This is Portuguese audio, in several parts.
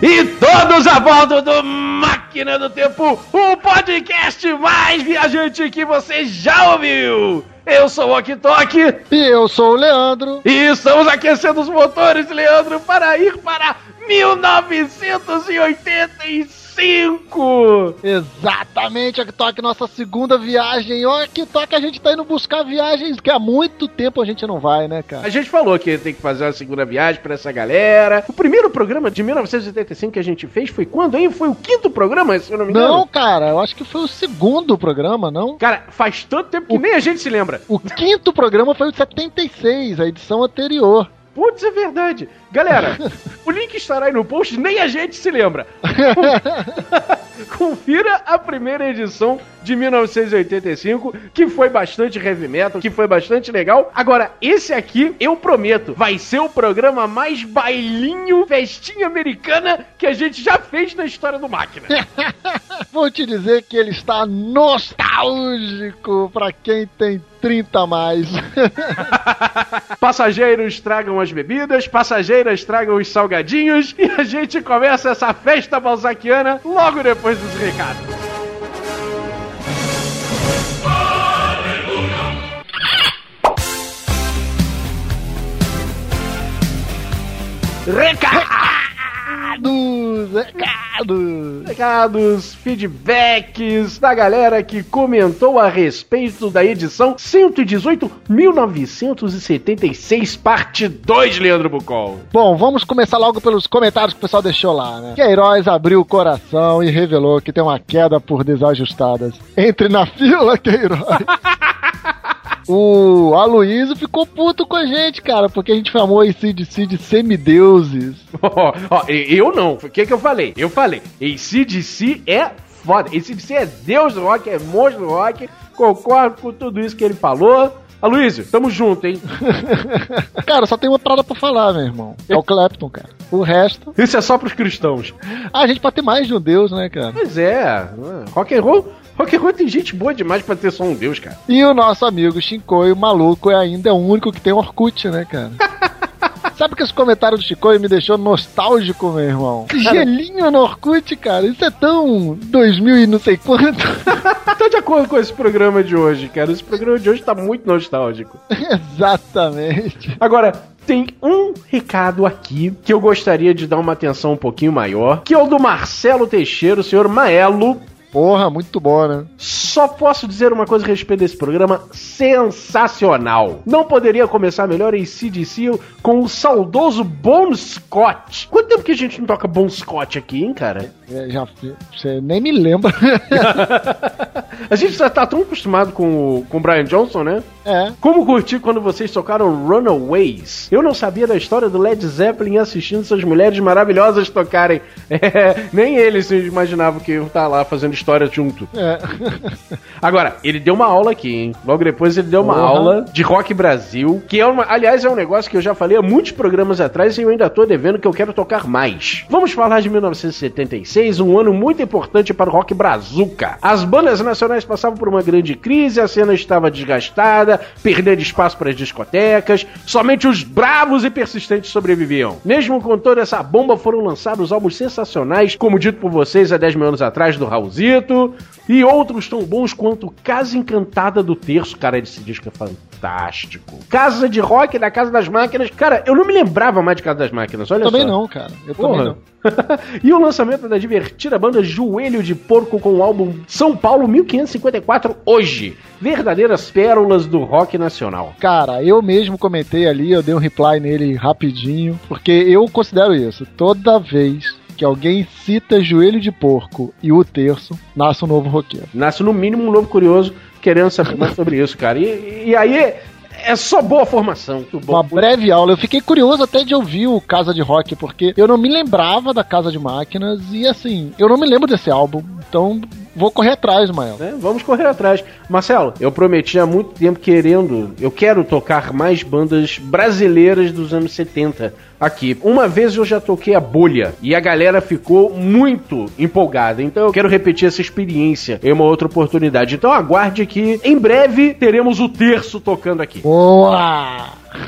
E todos a bordo do Máquina do Tempo, o podcast mais viajante que você já ouviu. Eu sou o Ok Tok. E eu sou o Leandro. E estamos aquecendo os motores, Leandro, para ir para 1985. Exatamente, Ok Tok, nossa segunda viagem. Ok Tok, a gente tá indo buscar viagens que há muito tempo a gente não vai, né, cara? A gente falou que tem que fazer uma segunda viagem pra essa galera. O primeiro programa de 1985 que a gente fez foi quando, hein? Foi o 5º programa, se eu não me engano? Não, cara, eu acho que foi o 2º programa, não? Cara, faz tanto tempo que nem a gente se lembra. O 5º programa foi o 76, a edição anterior. Putz, é verdade. Galera, o link estará aí no post, nem a gente se lembra. Confira a primeira edição de 1985, que foi bastante heavy metal, que foi bastante legal. Agora, esse aqui, eu prometo, vai ser o programa mais bailinho, festinha americana que a gente já fez na história do Máquina. Vou te dizer que ele está nostálgico pra quem tem 30 a mais. Passageiros tragam as bebidas, passageiras tragam os salgadinhos e a gente começa essa festa balzaquiana logo depois dos recados. Recados, feedbacks da galera que comentou a respeito da edição 118 1976, parte 2, Leandro Bucol. Bom, vamos começar logo pelos comentários que o pessoal deixou lá, né? Queiroz abriu o coração e revelou que tem uma queda por desajustadas. Entre na fila, Queiroz. O Aloysio ficou puto com a gente, cara, porque a gente chamou a AC/DC de semideuses. Eu não. O que eu falei? Eu falei, AC/DC é foda. AC/DC é deus do rock, é monstro do rock. Concordo com tudo isso que ele falou. Aloysio, tamo junto, hein? Cara, só tem uma parada pra falar, meu irmão. É o Clapton, cara. O resto... Isso é só pros cristãos. A gente pode ter mais de um deus, né, cara? Pois é. Rock and roll tem gente boa demais pra ter só um deus, cara. E o nosso amigo Shinkoi, o maluco, ainda é o único que tem Orkut, né, cara? Sabe que esse comentário do Shinkoi me deixou nostálgico, meu irmão? Gelinho no Orkut, cara. Isso é tão 2000 e não sei quanto. Tô de acordo com esse programa de hoje, cara. Esse programa de hoje tá muito nostálgico. Exatamente. Agora, tem um recado aqui que eu gostaria de dar uma atenção um pouquinho maior, que é o do Marcelo Teixeira, o senhor Maelo. Porra, muito bom, né? Só posso dizer uma coisa a respeito desse programa sensacional. Não poderia começar melhor em AC/DC com o saudoso Bon Scott. Quanto tempo que a gente não toca Bon Scott aqui, hein, cara? Você nem me lembra. A gente já tá tão acostumado com o Brian Johnson, né? É. Como curti quando vocês tocaram Runaways. Eu não sabia da história do Led Zeppelin assistindo essas mulheres maravilhosas tocarem. Nem eles imaginavam que eu estar lá fazendo história junto. É. Agora, ele deu uma aula aqui, hein? Logo depois ele deu uma aula de Rock Brasil, que aliás é um negócio que eu já falei há muitos programas atrás e eu ainda tô devendo, que eu quero tocar mais. Vamos falar de 1976, um ano muito importante para o Rock Brazuca. As bandas nacionais passavam por uma grande crise, a cena estava desgastada, perdendo espaço para as discotecas, somente os bravos e persistentes sobreviviam. Mesmo com toda essa bomba, foram lançados álbuns sensacionais, como dito por vocês há 10 mil anos atrás, do Raulzito, e outros tão bons quanto Casa Encantada do Terço. Cara, esse disco é fantástico. Casa de Rock da Casa das Máquinas. Cara, eu não me lembrava mais de Casa das Máquinas, olha também só. Não, cara. Eu também não. E o lançamento da divertida banda Joelho de Porco com o álbum São Paulo 1554 hoje. Verdadeiras pérolas do rock nacional. Cara, eu mesmo comentei ali, eu dei um reply nele rapidinho, porque eu considero isso. Toda vez que alguém cita Joelho de Porco e o Terço, nasce um novo roqueiro. Nasce no mínimo um novo curioso querendo saber mais sobre isso, cara. E aí... é só boa formação. Uma breve aula. Eu fiquei curioso até de ouvir o Casa de Rock, porque eu não me lembrava da Casa de Máquinas e, assim, eu não me lembro desse álbum. Então, vou correr atrás, Mael. Vamos correr atrás. Marcelo, eu prometi há muito tempo eu quero tocar mais bandas brasileiras dos anos 70 aqui. Uma vez eu já toquei a Bolha e a galera ficou muito empolgada. Então eu quero repetir essa experiência em uma outra oportunidade. Então aguarde que em breve teremos o Terço tocando aqui. Boa!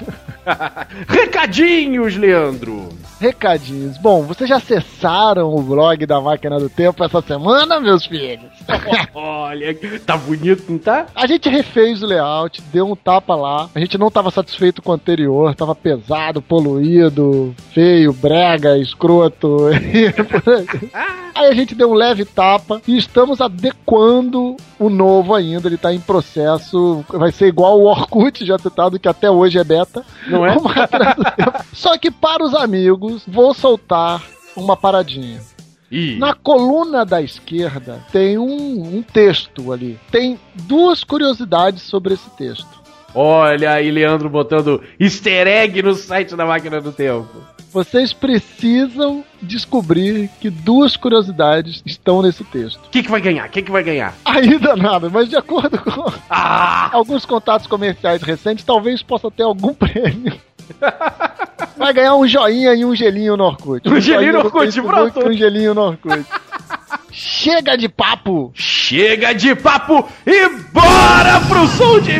Recadinhos, Leandro. Recadinhos. Bom, vocês já acessaram o blog da Máquina do Tempo essa semana, meus filhos? Olha, tá bonito, não tá? A gente refez o layout, deu um tapa lá. A gente não tava satisfeito com o anterior, tava pesado, poluído, feio, brega, escroto. Aí a gente deu um leve tapa e estamos adequando o novo ainda. Ele tá em processo, vai ser igual o Orkut já citado, que até hoje é beta. Não é? Só que para os amigos, vou soltar uma paradinha. Ih. Na coluna da esquerda tem um texto ali. Tem 2 curiosidades sobre esse texto. Olha aí, Leandro botando easter egg no site da Máquina do Tempo. Vocês precisam descobrir que 2 curiosidades estão nesse texto. O que vai ganhar? Quem que vai ganhar? Ainda nada, mas de acordo com alguns contatos comerciais recentes, talvez possa ter algum prêmio. Vai ganhar um joinha e um gelinho no Orkut. Um gelinho no Orkut, pronto. Um gelinho no Orkut. Chega de papo! Chega de papo e bora pro som de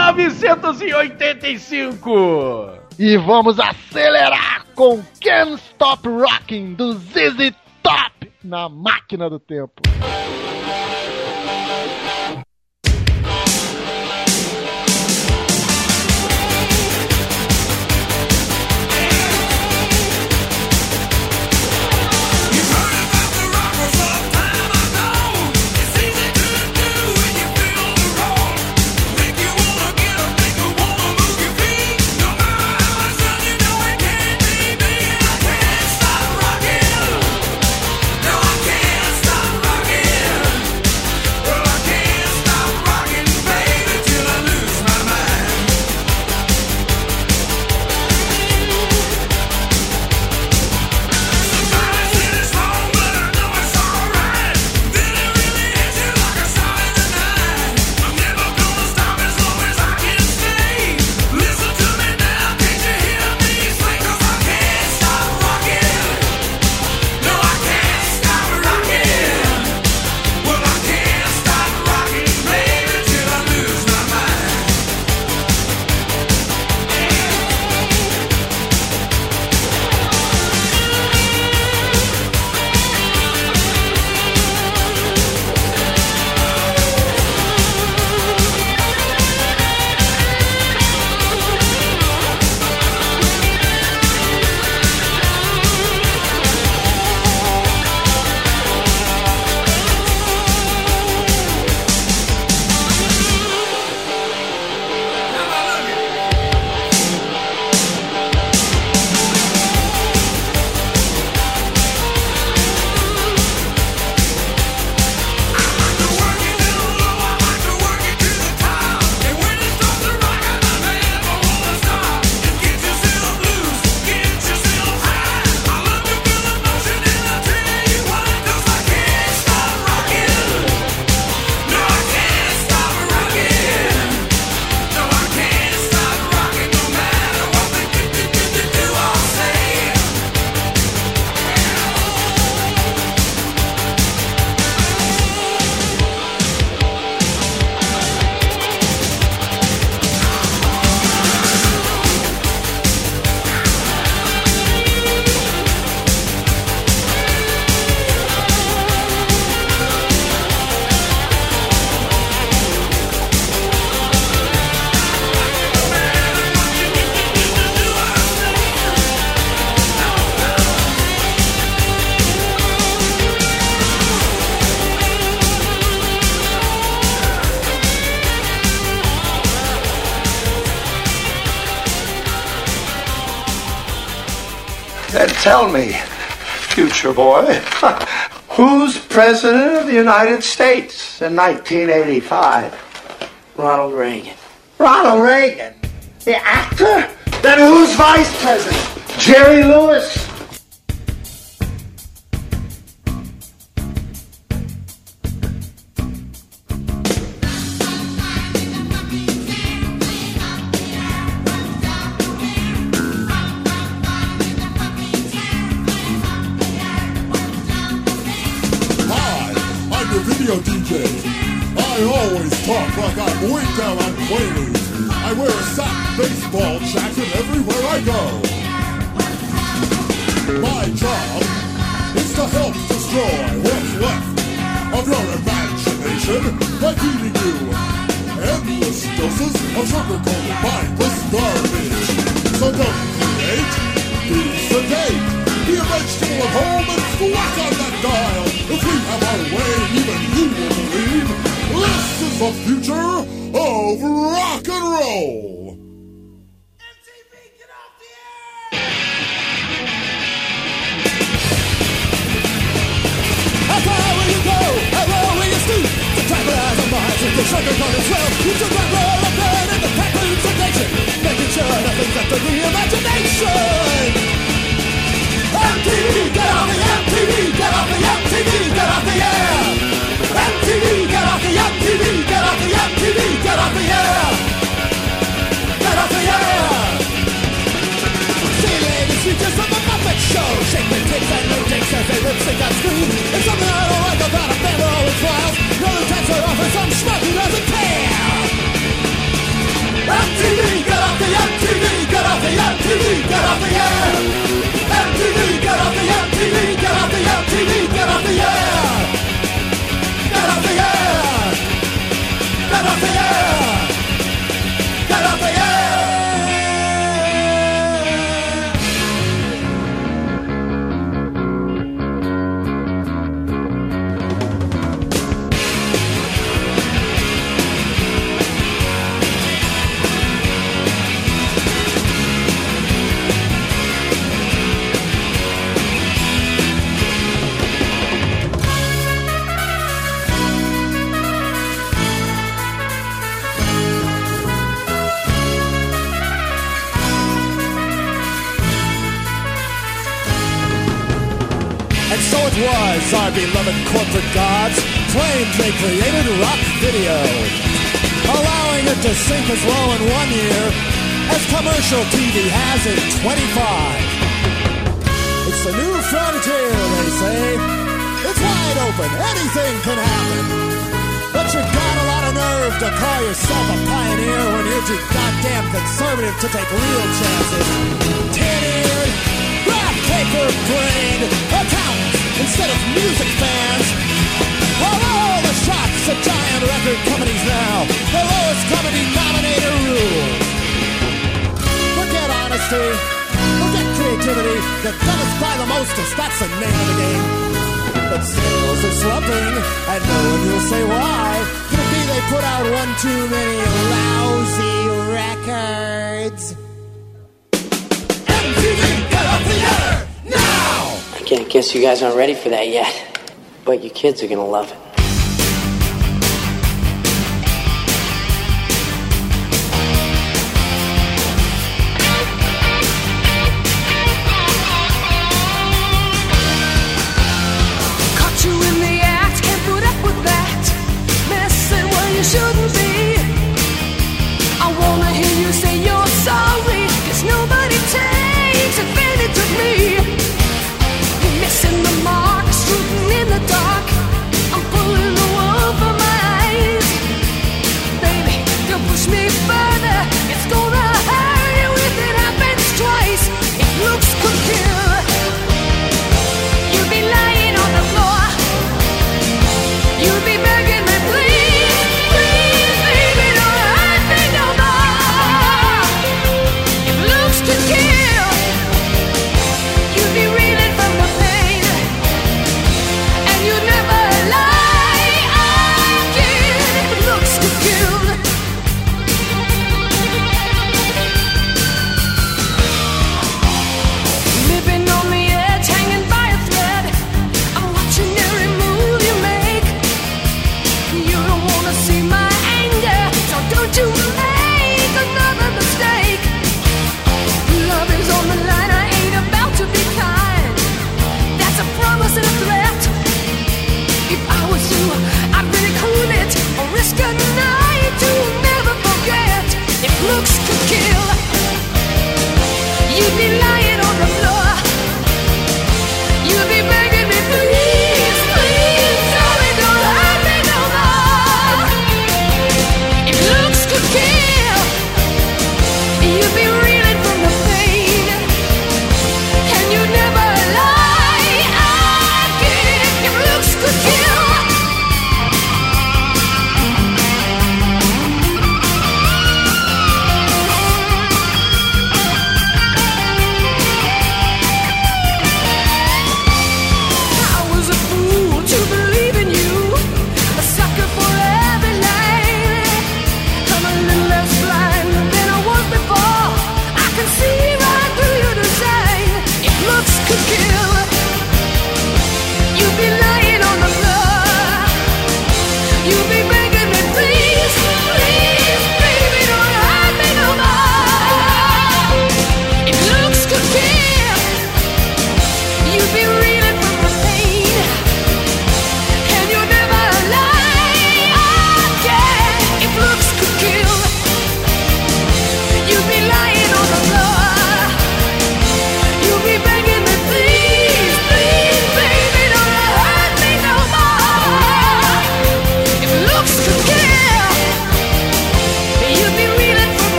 1985! E vamos acelerar com Can't Stop Rocking do ZZ Top na Máquina do Tempo. Then tell me, future boy, who's president of the United States in 1985? Ronald Reagan. Ronald Reagan? The actor? Then who's vice president? Jerry Lewis? DJ. I always talk like I'm way down on Quaaludes. I wear a sack baseball jacket everywhere I go. My job is to help destroy what's left of your imagination by feeding you endless doses of sugar-coated mindless garbage. So don't create, be sedate, be a vegetable at home and thwack on that dial. If we have our way, even you will believe this is the future of rock and roll. MTV, get off the air! How far will you go? How low will you stoop? To tranquilize our minds with the sugar-coated swell. You should run, roll, and burn in the pepper's addiction, making sure nothing's left of the imagination. MTV, get off the MTV, get off the MTV, get off the air. MTV, get off the MTV, get off the MTV, get off the air. Get off the air. See ladies features from the Muppet Show, shake their tits and no dicks as they lip sync on screen. It's something I don't like about a band that always smiles. No attempts are offered some schmuck who doesn't care. MTV, get off the MTV, get off the MTV, get off the air. MTV, get off the MTV, get off the MTV, get off the air. Get off the air. Get off the air. Get off the air. Was our beloved corporate gods claimed they created rock video, allowing it to sink as low in 1 year as commercial TV has in 25. It's the new frontier, they say. It's wide open, anything can happen. But you got a lot of nerve to call yourself a pioneer when you're too goddamn conservative to take real chances. Tin-eared, graph paper-brained accountants instead of music fans. All the shots at giant record companies now, the lowest common denominator rule. Forget honesty, forget creativity, the dumbest by the mostest, that's the name of the game. But sales are slumping, and no one will say why. Could it be they put out one too many lousy records? MTV, get off the air, now! I guess you guys aren't ready for that yet, but you kids are gonna love it. Caught you in the act, can't put up with that. Messing where you shouldn't be. I wanna hear you say you're sorry, 'cause nobody takes advantage of me. Missing the mark, shooting in the dark. I'm pulling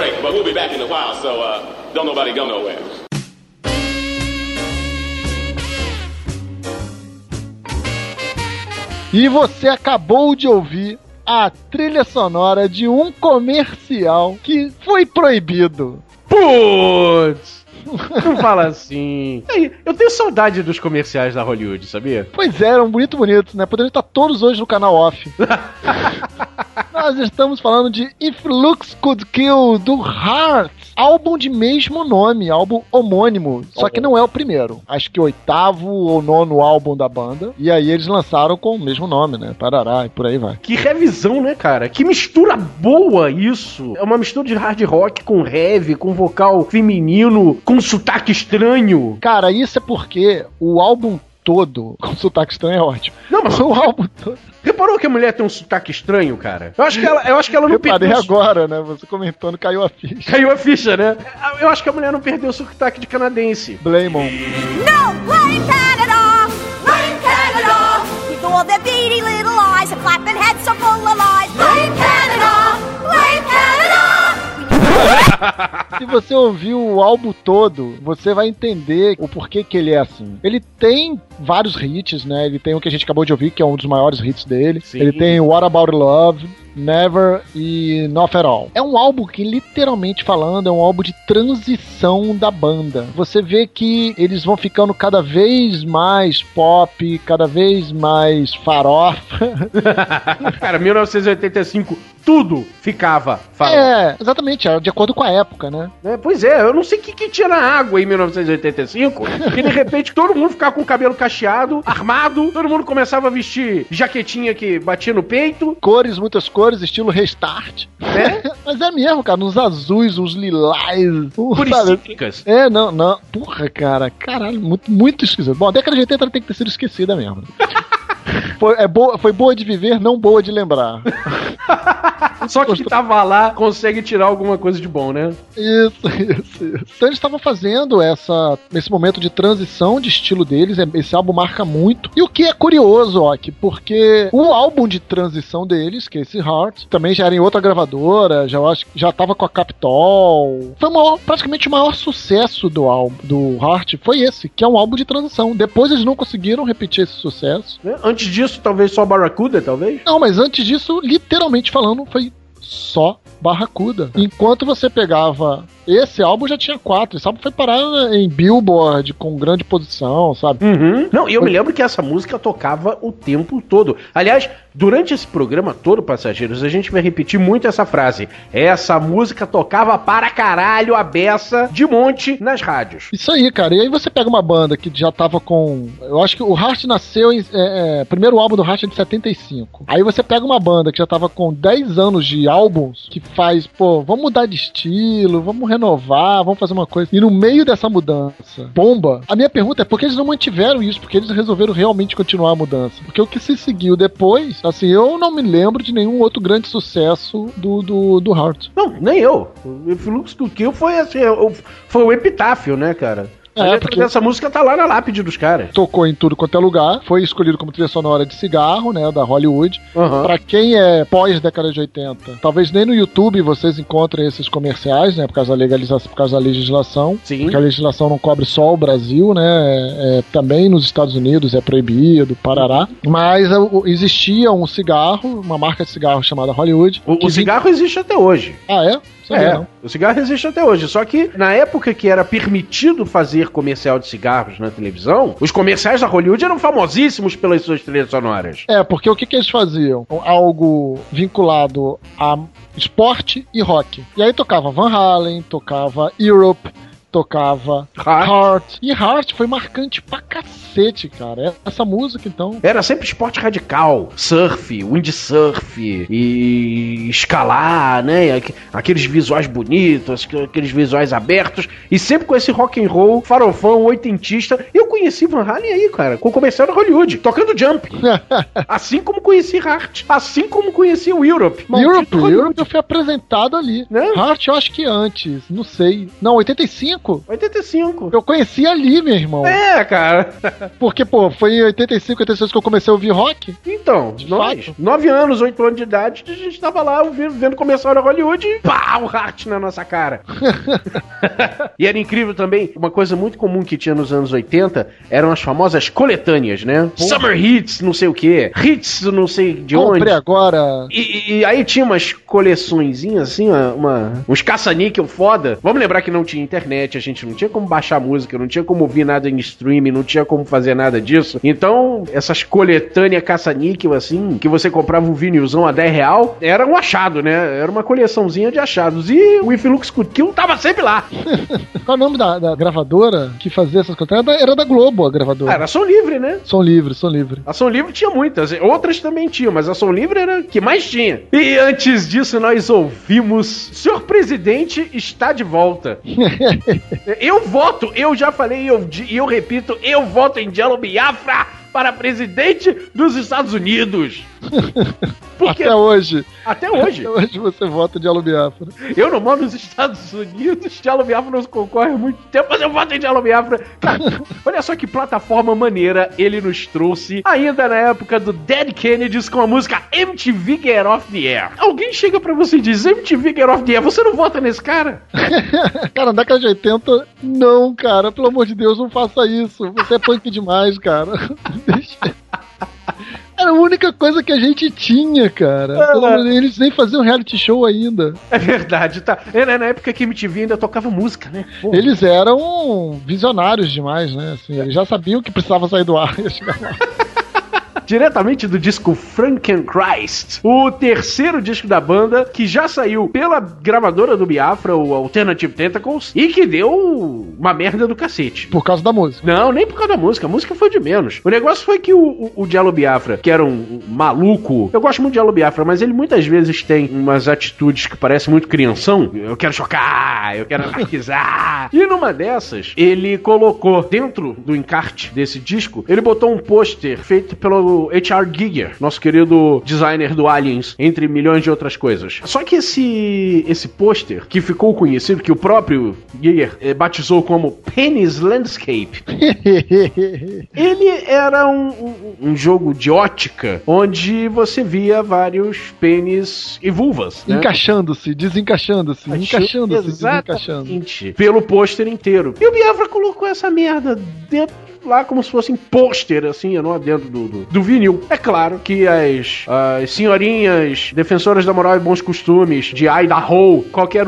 break, but we'll be back in a while, so don't nobody go nowhere. E você acabou de ouvir a trilha sonora de um comercial que foi proibido. Putz! Não fala assim. Eu tenho saudade dos comerciais da Hollywood, sabia? Pois é, eram bonitos, né? Poderiam estar todos hoje no canal off. Nós estamos falando de If Looks Could Kill, do Heart. Álbum de mesmo nome, álbum homônimo. Só que não é o primeiro. Acho que 8º ou 9º álbum da banda. E aí eles lançaram com o mesmo nome, né? Parará, e por aí vai. Que revisão, né, cara? Que mistura boa isso. É uma mistura de hard rock com heavy, com vocal feminino, com sotaque estranho. Cara, isso é porque o álbum todo com sotaque estranho é ótimo. Não, mas o álbum todo... Reparou que a mulher tem um sotaque estranho, cara? Eu acho que ela não perdeu... Reparei agora, né? Você comentando, caiu a ficha. Caiu a ficha, né? Eu acho que a mulher não perdeu o sotaque de canadense. Blame on. No, blame Canada! Blame Canada! With all their beady little eyes and flapping heads so full of lies. Blame Canada! Blame Canada! Se você ouvir o álbum todo, você vai entender o porquê que ele é assim. Ele tem vários hits, né? Ele tem o que a gente acabou de ouvir, que é um dos maiores hits dele. Sim. Ele tem What About Love, Never e Not At All. É um álbum que, literalmente falando, é um álbum de transição da banda. Você vê que eles vão ficando cada vez mais pop, cada vez mais farofa. Cara, 1985, tudo ficava farofa. É, exatamente, de acordo com a época, né? Pois é, eu não sei o que tinha na água em 1985, que de repente todo mundo ficava com o cabelo cacheado, armado, todo mundo começava a vestir jaquetinha que batia no peito. Cores, muitas cores, estilo Restart. É? Mas é mesmo, cara, uns azuis, uns lilás. Puricíclicas. Não. Porra, cara, caralho, muito esquisito. Bom, a década de 80 tem que ter sido esquecida mesmo. Foi boa de viver, não boa de lembrar. Só que tava lá consegue tirar alguma coisa de bom, né? Isso. Então eles estavam fazendo esse momento de transição de estilo deles, esse álbum marca muito. E o que é curioso, porque o álbum de transição deles, que é esse Heart, também já era em outra gravadora, já tava com a Capitol. Foi praticamente o maior sucesso do álbum, do Heart, foi esse, que é um álbum de transição. Depois eles não conseguiram repetir esse sucesso. Antes disso, talvez só Barracuda, talvez? Não, mas antes disso, literalmente falando, foi só Barracuda. Enquanto você pegava esse álbum, já tinha 4. Esse álbum foi parar em Billboard com grande posição, sabe? Uhum. Não, e eu me lembro que essa música tocava o tempo todo. Aliás, durante esse programa todo, Passageiros, a gente vai repetir muito essa frase. Essa música tocava para caralho a beça de monte nas rádios. Isso aí, cara. E aí você pega uma banda que já tava com... Eu acho que o Heart nasceu em... primeiro álbum do Heart é de 75. Aí você pega uma banda que já tava com 10 anos de álbuns, que faz, vamos mudar de estilo, vamos renovar, vamos fazer uma coisa. E no meio dessa mudança, bomba. A minha pergunta é por que eles não mantiveram isso? Porque eles resolveram realmente continuar a mudança. Porque o que se seguiu depois, assim, eu não me lembro de nenhum outro grande sucesso do Heart. Não, nem eu. O Fluxo do Kill foi assim, foi o epitáfio, né, cara? Porque essa música tá lá na lápide dos caras. Tocou em tudo quanto é lugar. Foi escolhido como trilha sonora de cigarro, né? Da Hollywood. Uhum. Pra quem é pós-década de 80, talvez nem no YouTube vocês encontrem esses comerciais, né? Por causa da legalização, por causa da legislação. Sim. Porque a legislação não cobre só o Brasil, né? Também nos Estados Unidos é proibido, parará. Mas existia um cigarro, uma marca de cigarro chamada Hollywood. O cigarro existe até hoje. Ah, é? Não. O cigarro existe até hoje, só que na época que era permitido fazer comercial de cigarros na televisão, os comerciais da Hollywood eram famosíssimos pelas suas trilhas sonoras. Porque o que eles faziam? Algo vinculado a esporte e rock. E aí tocava Van Halen, tocava Europe, tocava Heart. E Heart foi marcante pra cacete, cara. Essa música, então... Era sempre esporte radical. Surf, windsurf e escalar, né? Aqueles visuais bonitos, aqueles visuais abertos. E sempre com esse rock and roll, farofão, oitentista. Eu conheci Van Halen aí, cara, com o comercial da Hollywood, tocando Jump. Assim como conheci Heart. Assim como conheci o Europe. Europe foi apresentado ali. Heart eu acho que antes, não sei. Não, 85. 85. Eu conheci ali, meu irmão. Cara. Porque, pô, foi em 85, 86 que eu comecei a ouvir rock. Então, nós, 9 anos, 8 anos de idade, a gente tava lá vendo comercial da Hollywood e pá, o Hart na nossa cara. E era incrível também, uma coisa muito comum que tinha nos anos 80 eram as famosas coletâneas, né? Pô. Summer Hits, não sei o quê, Hits, não sei de onde. Comprei agora. E aí tinha umas coleçõezinhas assim, uns caça-níquel foda. Vamos lembrar que não tinha internet, a gente não tinha como baixar música, não tinha como ouvir nada em streaming, não tinha como fazer nada disso. Então, essas coletâneas caça-níquel assim, que você comprava um vinilzão a R$10, era um achado, né? Era uma coleçãozinha de achados. E o If You Looks Good Kill tava sempre lá. Qual é o nome da gravadora que fazia essas coletâneas? Era da Globo, a gravadora. Era Som Livre, né? Som Livre, Som Livre. A Som Livre tinha muitas, outras também tinham, mas a Som Livre era a que mais tinha. E antes disso, nós ouvimos Senhor Presidente está de volta. Eu voto, eu já falei e eu repito, eu voto em Jello Biafra para presidente dos Estados Unidos. Porque... Até hoje. Até hoje. Até hoje você vota de Jello Biafra. Eu não moro nos Estados Unidos, Jello Biafra não concorre há muito tempo, mas eu voto em Jello Biafra. Cara, olha só que plataforma maneira ele nos trouxe, ainda na época do Dead Kennedys, com a música MTV Get Off The Air. Alguém chega pra você e diz, MTV Get Off The Air, você não vota nesse cara? Cara, na década de 80, não, cara, pelo amor de Deus, não faça isso. Você é punk demais, cara. Era a única coisa que a gente tinha, cara. Eles nem faziam reality show ainda. É verdade, tá. Era na época que a MTV ainda tocava música, né? Porra. Eles eram visionários demais, né? Assim, eles já sabiam que precisava sair do ar. Diretamente do disco Frankenchrist, o terceiro disco da banda, que já saiu pela gravadora do Biafra, o Alternative Tentacles, e que deu uma merda do cacete. Por causa da música? Não, nem por causa da música. A música foi de menos. O negócio foi que o Jello Biafra, que era um maluco, eu gosto muito de Jello Biafra, mas ele muitas vezes tem umas atitudes que parecem muito crianção. Eu quero chocar, eu quero anarquizar. E numa dessas, ele colocou dentro do encarte desse disco, ele botou um pôster feito pelo H.R. Giger, nosso querido designer do Aliens, entre milhões de outras coisas. Só que esse pôster, que ficou conhecido, que o próprio Giger batizou como Penis Landscape, ele era um jogo de ótica, onde você via vários pênis e vulvas, né? Encaixando-se, desencaixando-se, encaixando-se, desencaixando. Pelo pôster inteiro. E o Biafra colocou essa merda dentro lá como se fosse um pôster, assim, dentro do vinil. É claro que as senhorinhas defensoras da moral e bons costumes de Idaho, qualquer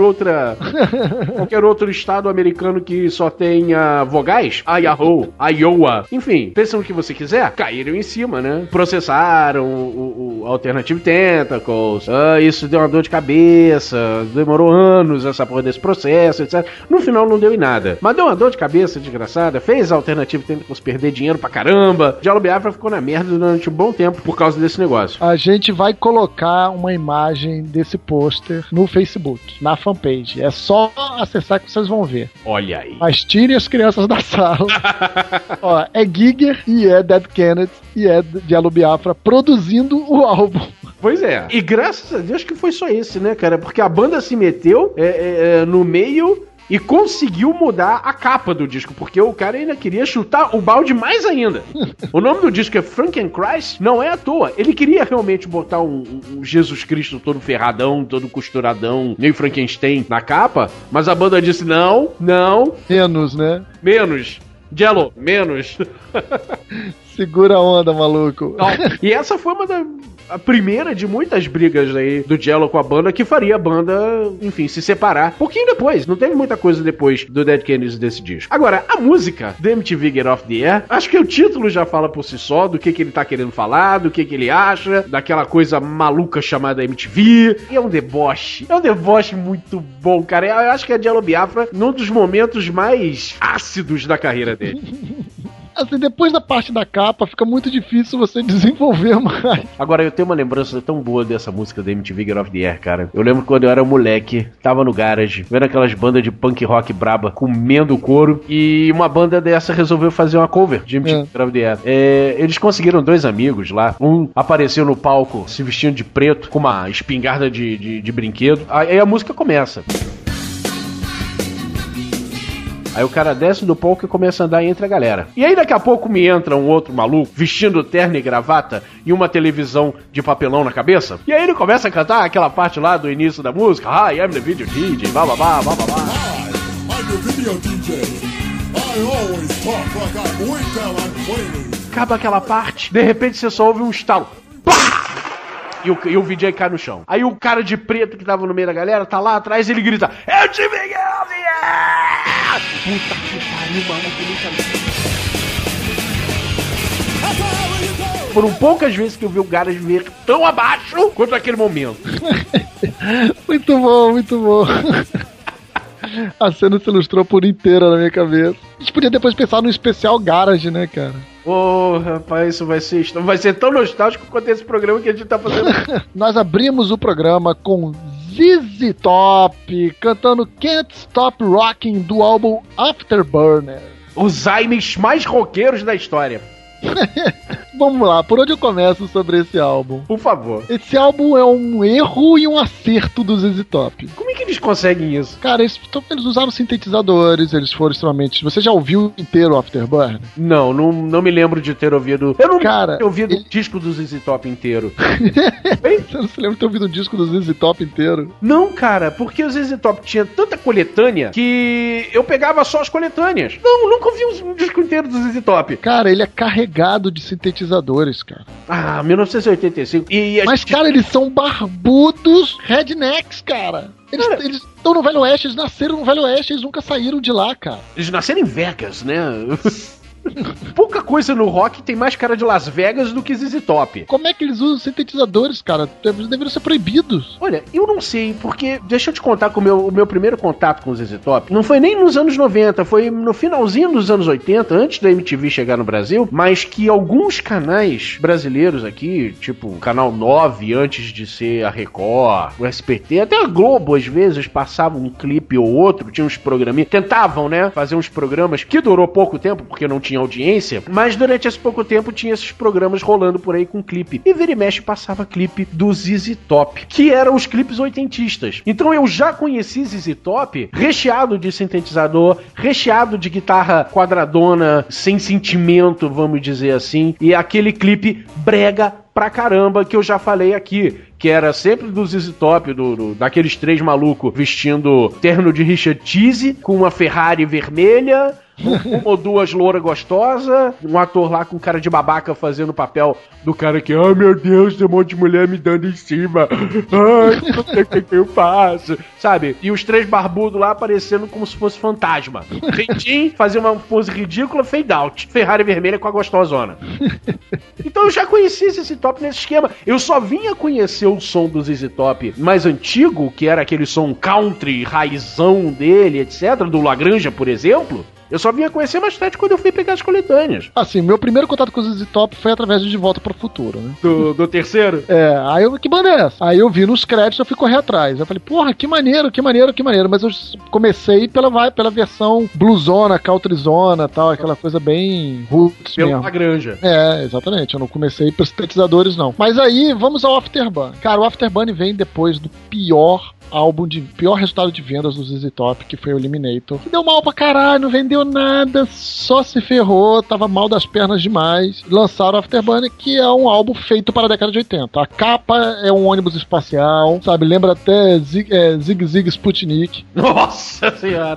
outro estado americano que só tenha vogais, Idaho, Iowa, enfim, pensam o que você quiser, caíram em cima, né? Processaram o Alternative Tentacles, isso deu uma dor de cabeça, demorou anos essa porra desse processo, etc. No final não deu em nada, mas deu uma dor de cabeça desgraçada, fez a Alternative Tentacles perder dinheiro pra caramba. Jello Biafra ficou na merda durante um bom tempo por causa desse negócio. A gente vai colocar uma imagem desse pôster no Facebook, na fanpage. É só acessar que vocês vão ver. Olha aí. Mas tirem as crianças da sala. Ó, é Giger e é Dead Kennedys e é Jello Biafra produzindo o álbum. Pois é. E graças a Deus que foi só esse, né, cara? Porque a banda se meteu no meio e conseguiu mudar a capa do disco, porque o cara ainda queria chutar o balde mais ainda. O nome do disco é Frankenchrist, não é à toa. Ele queria realmente botar um Jesus Cristo todo ferradão, todo costuradão, meio Frankenstein na capa, mas a banda disse não. Menos, né? Menos. Jello, menos. Segura a onda, maluco. Não. E essa foi a primeira de muitas brigas aí do Jello com a banda, que faria a banda, enfim, se separar. Pouquinho depois, não teve muita coisa depois do Dead Kennedys desse disco. Agora, a música do MTV Get Off The Air, acho que o título já fala por si só do que ele tá querendo falar, do que ele acha, daquela coisa maluca chamada MTV. E é um deboche muito bom, cara. Eu acho que é Jello Biafra num dos momentos mais ácidos da carreira dele. Assim, depois da parte da capa, fica muito difícil você desenvolver mais. Agora, eu tenho uma lembrança tão boa dessa música da MTV Get Off The Air, cara. Eu lembro quando eu era moleque, tava no garage, vendo aquelas bandas de punk rock braba, comendo couro, e uma banda dessa resolveu fazer uma cover de MTV Get Off The Air. Eles conseguiram 2 amigos lá. Um apareceu no palco se vestindo de preto, com uma espingarda de brinquedo. Aí a música começa. Aí o cara desce do palco e começa a andar entre a galera. E aí daqui a pouco me entra um outro maluco, vestindo terno e gravata e uma televisão de papelão na cabeça. E aí ele começa a cantar aquela parte lá do início da música. I am the video DJ, blá blá blá blá blá blá. I'm the video DJ. I always talk like I'm way down on Quaaludes. Acaba aquela parte, de repente você só ouve um estalo. Pá! E o VJ cai no chão. Aí o cara de preto que tava no meio da galera tá lá atrás e ele grita: Eu te Miguel, yeah! Puta que pariu, mano, que nunca... Foram poucas vezes que eu vi o Garage ver tão abaixo quanto naquele momento. Muito bom, muito bom. A cena se ilustrou por inteira na minha cabeça. A gente podia depois pensar no especial Garage, né, cara? Ô, rapaz, isso vai ser tão nostálgico quanto esse programa que a gente tá fazendo. Nós abrimos o programa com ZZ Top cantando Can't Stop Rocking do álbum Afterburner. Os Aimes mais roqueiros da história. Vamos lá, por onde eu começo sobre esse álbum? Por favor. Esse álbum é um erro e um acerto do ZZ Top. Como é que eles conseguem isso? Cara, eles usaram sintetizadores, eles foram extremamente... Você já ouviu inteiro o Afterburner? Não me lembro de ter ouvido... Eu não Cara, ter ouvido o disco do ZZ Top inteiro. Você não se lembra de ter ouvido um disco do ZZ Top inteiro? Não, cara, porque o ZZ Top tinha tanta coletânea que eu pegava só as coletâneas. Não, nunca ouvi um disco inteiro do ZZ Top. Cara, ele é carregado de sintetizadores, cara. Ah, 1985. Mas, cara, eles são barbudos rednecks, cara. Eles estão no Velho Oeste, eles nasceram no Velho Oeste, eles nunca saíram de lá, cara. Eles nasceram em Vegas, né? Pouca coisa no rock tem mais cara de Las Vegas do que ZZ Top. Como é que eles usam sintetizadores, cara? Deveriam ser proibidos. Olha, eu não sei, porque deixa eu te contar que o meu primeiro contato com o ZZ Top não foi nem nos anos 90, foi no finalzinho dos anos 80, antes da MTV chegar no Brasil, mas que alguns canais brasileiros aqui, tipo o Canal 9, antes de ser a Record, o SBT, até a Globo às vezes passavam um clipe ou outro, tinha uns programinhas, tentavam, né, fazer uns programas que durou pouco tempo, porque não tinha audiência, mas durante esse pouco tempo tinha esses programas rolando por aí com clipe. E vira e mexe passava clipe do ZZ Top, que eram os clipes oitentistas. Então eu já conheci ZZ Top recheado de sintetizador, recheado de guitarra quadradona, sem sentimento, vamos dizer assim, e aquele clipe brega pra caramba que eu já falei aqui, que era sempre do ZZ Top, daqueles três malucos vestindo terno de Richard Cheese, com uma Ferrari vermelha, uma ou duas louras gostosas, um ator lá com cara de babaca fazendo o papel do cara que, ai meu Deus, tem um monte de mulher me dando em cima, ai, não sei o que eu faço, sabe? E os três barbudos lá aparecendo como se fosse fantasma. Rentin fazia uma pose ridícula, fade out, Ferrari vermelha com a gostosona. Então eu já conheci esse Top nesse esquema. Eu só vinha conhecer o som do ZZ Top mais antigo, que era aquele som country, raizão dele, etc., do Lagrange, por exemplo. Eu só vinha conhecer mais tarde quando eu fui pegar as coletâneas. Assim, meu primeiro contato com o ZZ Top foi através de Volta para o Futuro, né? Do terceiro? É, aí eu, que banda é essa? Aí eu vi nos créditos, eu fui correr atrás. Eu falei, porra, que maneiro. Mas eu comecei pela versão bluesona, countryzona, tal, aquela coisa bem roots pelo mesmo. Lagrange. É, exatamente. Eu não comecei pelos sintetizadores, não. Mas aí, vamos ao Afterburner. Cara, o Afterburner vem depois do pior resultado de vendas do ZZ Top, que foi o Eliminator. Que deu mal pra caralho, não vendeu nada, só se ferrou, tava mal das pernas demais. Lançaram o Afterburner, que é um álbum feito para a década de 80. A capa é um ônibus espacial, sabe? Lembra até Zig Zig Sputnik. Nossa senhora!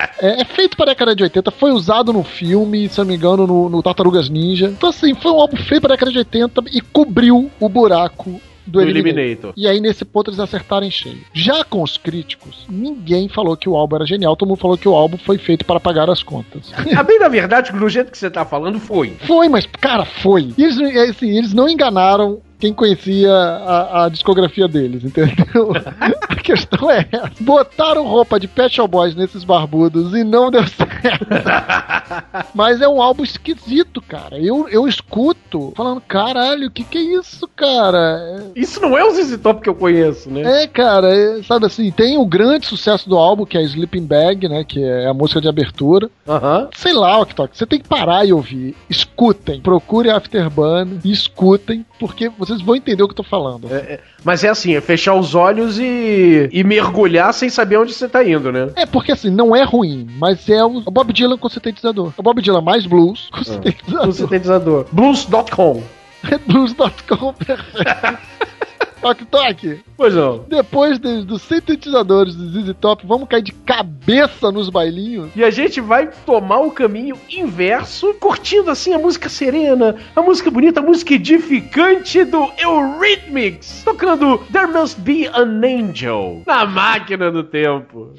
É feito para a década de 80, foi usado no filme, se não me engano, no Tartarugas Ninja. Então assim, foi um álbum feito para a década de 80 e cobriu o buraco do Eliminator. E aí, nesse ponto, eles acertaram em cheio. Já com os críticos, ninguém falou que o álbum era genial, todo mundo falou que o álbum foi feito para pagar as contas. A bem da verdade, do jeito que você tá falando, foi. Foi, mas, cara, foi. E eles não enganaram quem conhecia a discografia deles, entendeu? A questão é essa. Botaram roupa de Pet Shop Boys nesses barbudos e não deu certo. Mas é um álbum esquisito, cara. Eu escuto falando, caralho, o que é isso, cara? Isso não é o ZZ Top que eu conheço, né? É, cara, sabe assim, tem o grande sucesso do álbum, que é Sleeping Bag, né, que é a música de abertura. Sei lá, o que toca. Você tem que parar e ouvir. Escutem. Procure Afterburner e escutem. porque vocês vão entender o que eu tô falando. Mas é assim, é fechar os olhos e mergulhar sem saber onde você tá indo, né? É, porque assim, não é ruim, mas é o Bob Dylan com sintetizador. O Bob Dylan mais blues com sintetizador. Com sintetizador. Blues.com. É blues.com, perfeito. Toque. Pois não. Depois dos sintetizadores do ZZ Top, vamos cair de cabeça nos bailinhos. E a gente vai tomar o caminho inverso, curtindo assim a música serena, a música bonita, a música edificante do Eurythmics, tocando There Must Be an Angel, na máquina do tempo.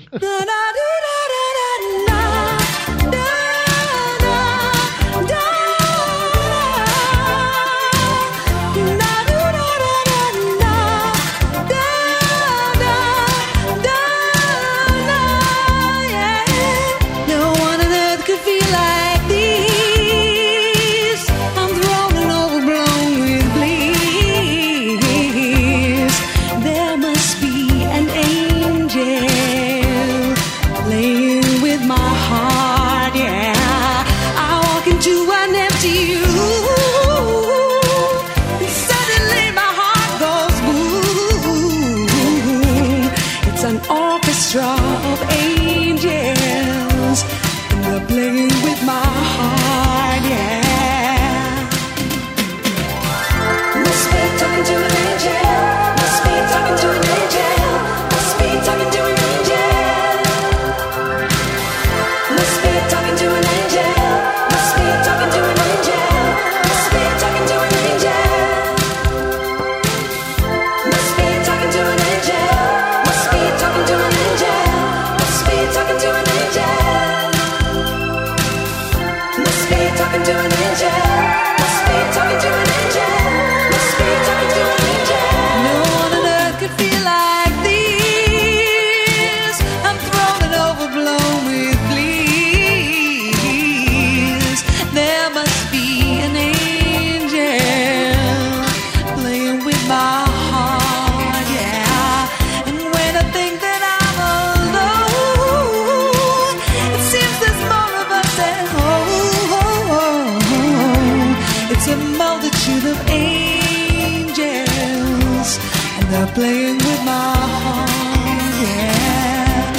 Playing with my heart, yeah.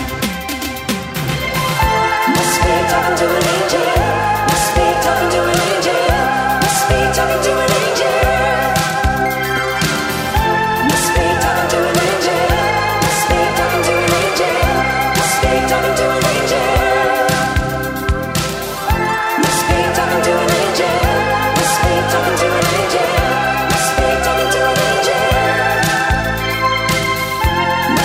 Must be talking to an angel. Must be talking to an angel. Must be talking to an angel. Must be talking to an angel. Must be talking to an angel. Must be talking to an angel. Must be talking to an angel. Must be talking to an angel. Must be talking to an angel.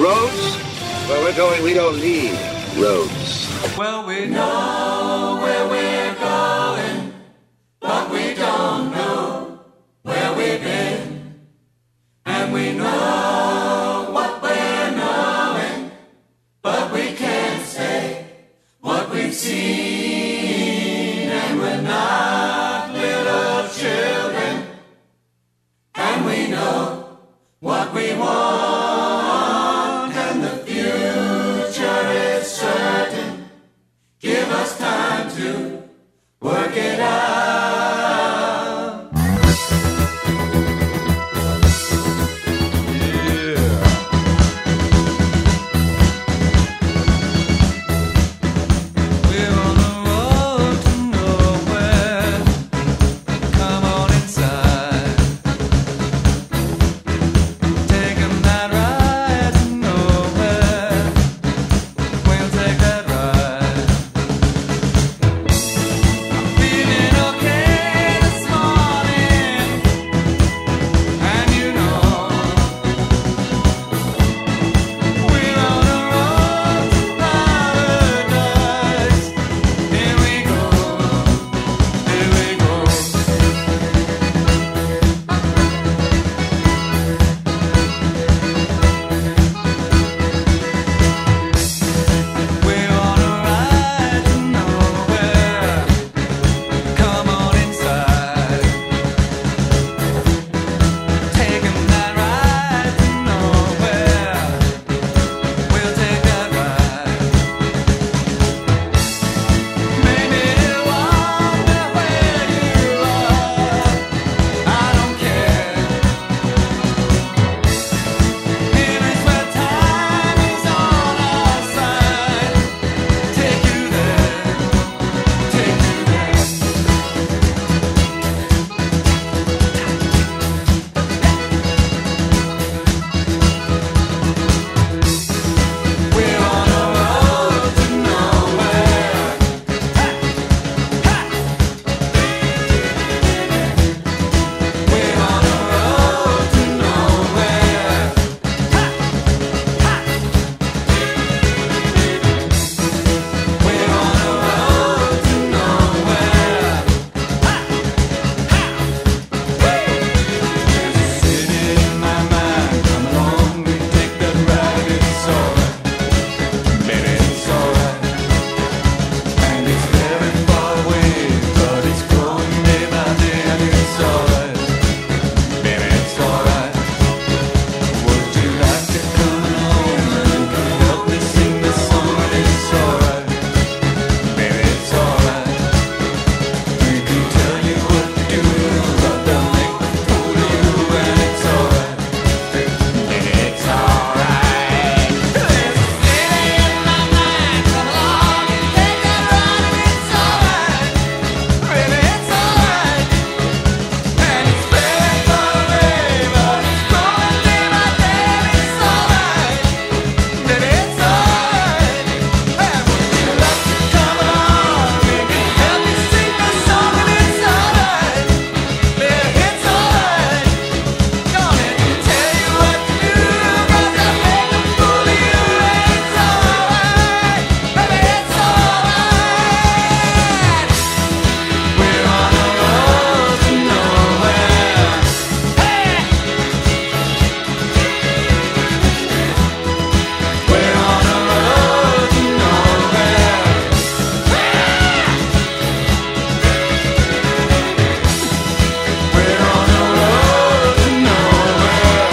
Roads? Where we're going, we don't need roads. Well, we know where we're going, but we don't know where we've been. And we know what we're knowing, but we can't say what we've seen. And we're not little children, and we know what we want, and the future is certain. Give us time to work it out. We're on the road to nowhere. Come on inside. Taking that ride to nowhere. We'll take that ride. I'm feeling okay this morning, and you know we're on the road to paradise. Here we go, here we go. We're on a ride to nowhere. Come on inside. Taking that ride to nowhere. We'll take that ride. Maybe wonder where you are. I don't care. Here is where time is on our side. Take you there, take you there. We're on a road to nowhere. We're on a road to nowhere. We're on a road to nowhere. There's a city in my mind. Come along and take that ride. It's alright, baby, it's alright. And it's very far away, but it's growing day by day. And it's alright, baby, it's alright. Would you like to come along and help me sing this song? And it's alright, baby, it's alright. We can tell you what to do, but they'll make a fool of you. And it's alright, baby, it's alright. There's a city in my mind. Come along and take that ride. And it's alright, baby, it's alright. And it's very far away, but it's growing day by day. And it's alright, baby, it's alright. And would you like to come along? We can help you sing this song. And it's alright, baby, it's alright. Gonna tell you what to do, 'cause I make a fool of you. And it's alright, baby, it's alright. We're on a road to nowhere. Hey! We're on a road to nowhere. We're on a road to nowhere.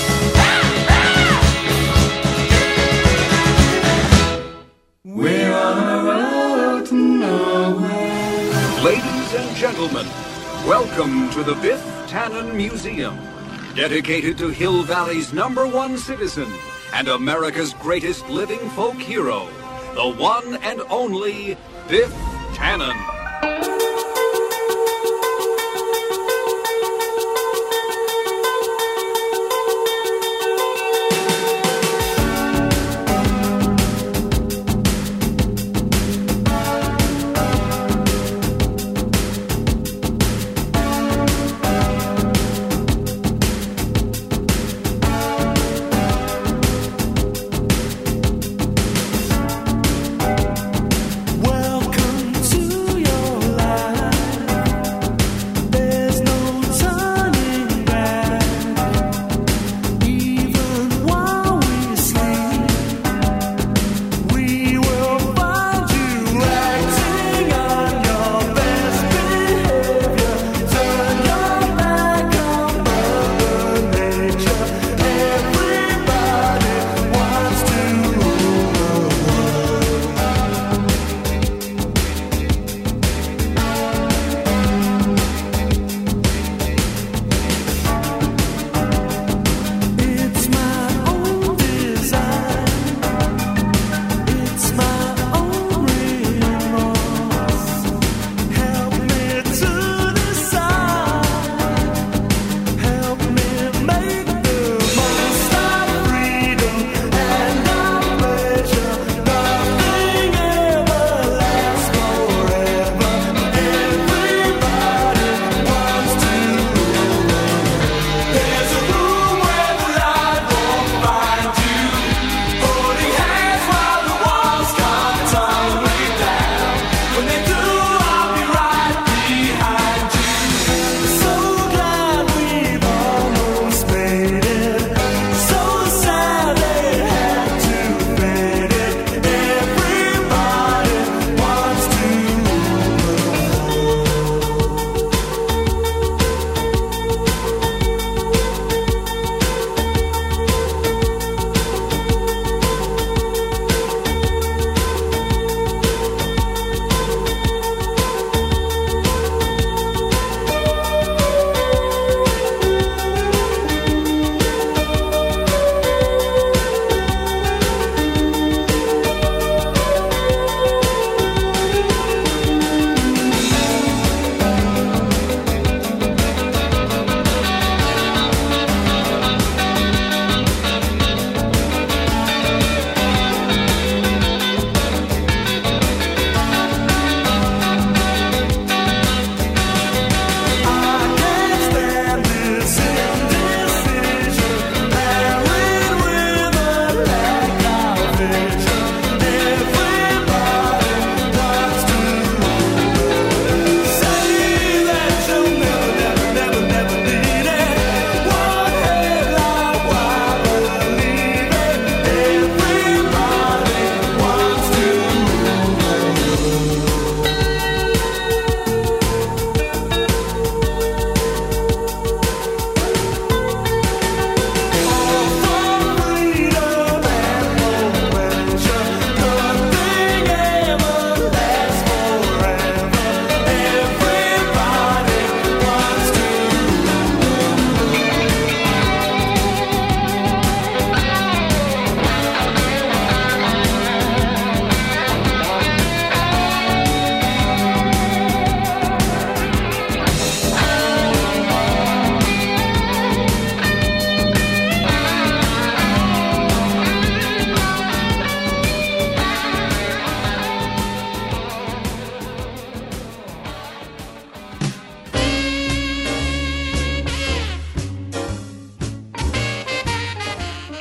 We're on a road to nowhere. Ladies and gentlemen, welcome to the Biff Tannen Museum, dedicated to Hill Valley's #1 citizen and America's greatest living folk hero, the one and only Biff Tannen.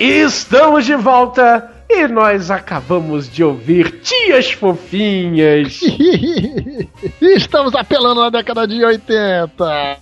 Estamos de volta e nós acabamos de ouvir Tias Fofinhas. Estamos apelando na década de 80.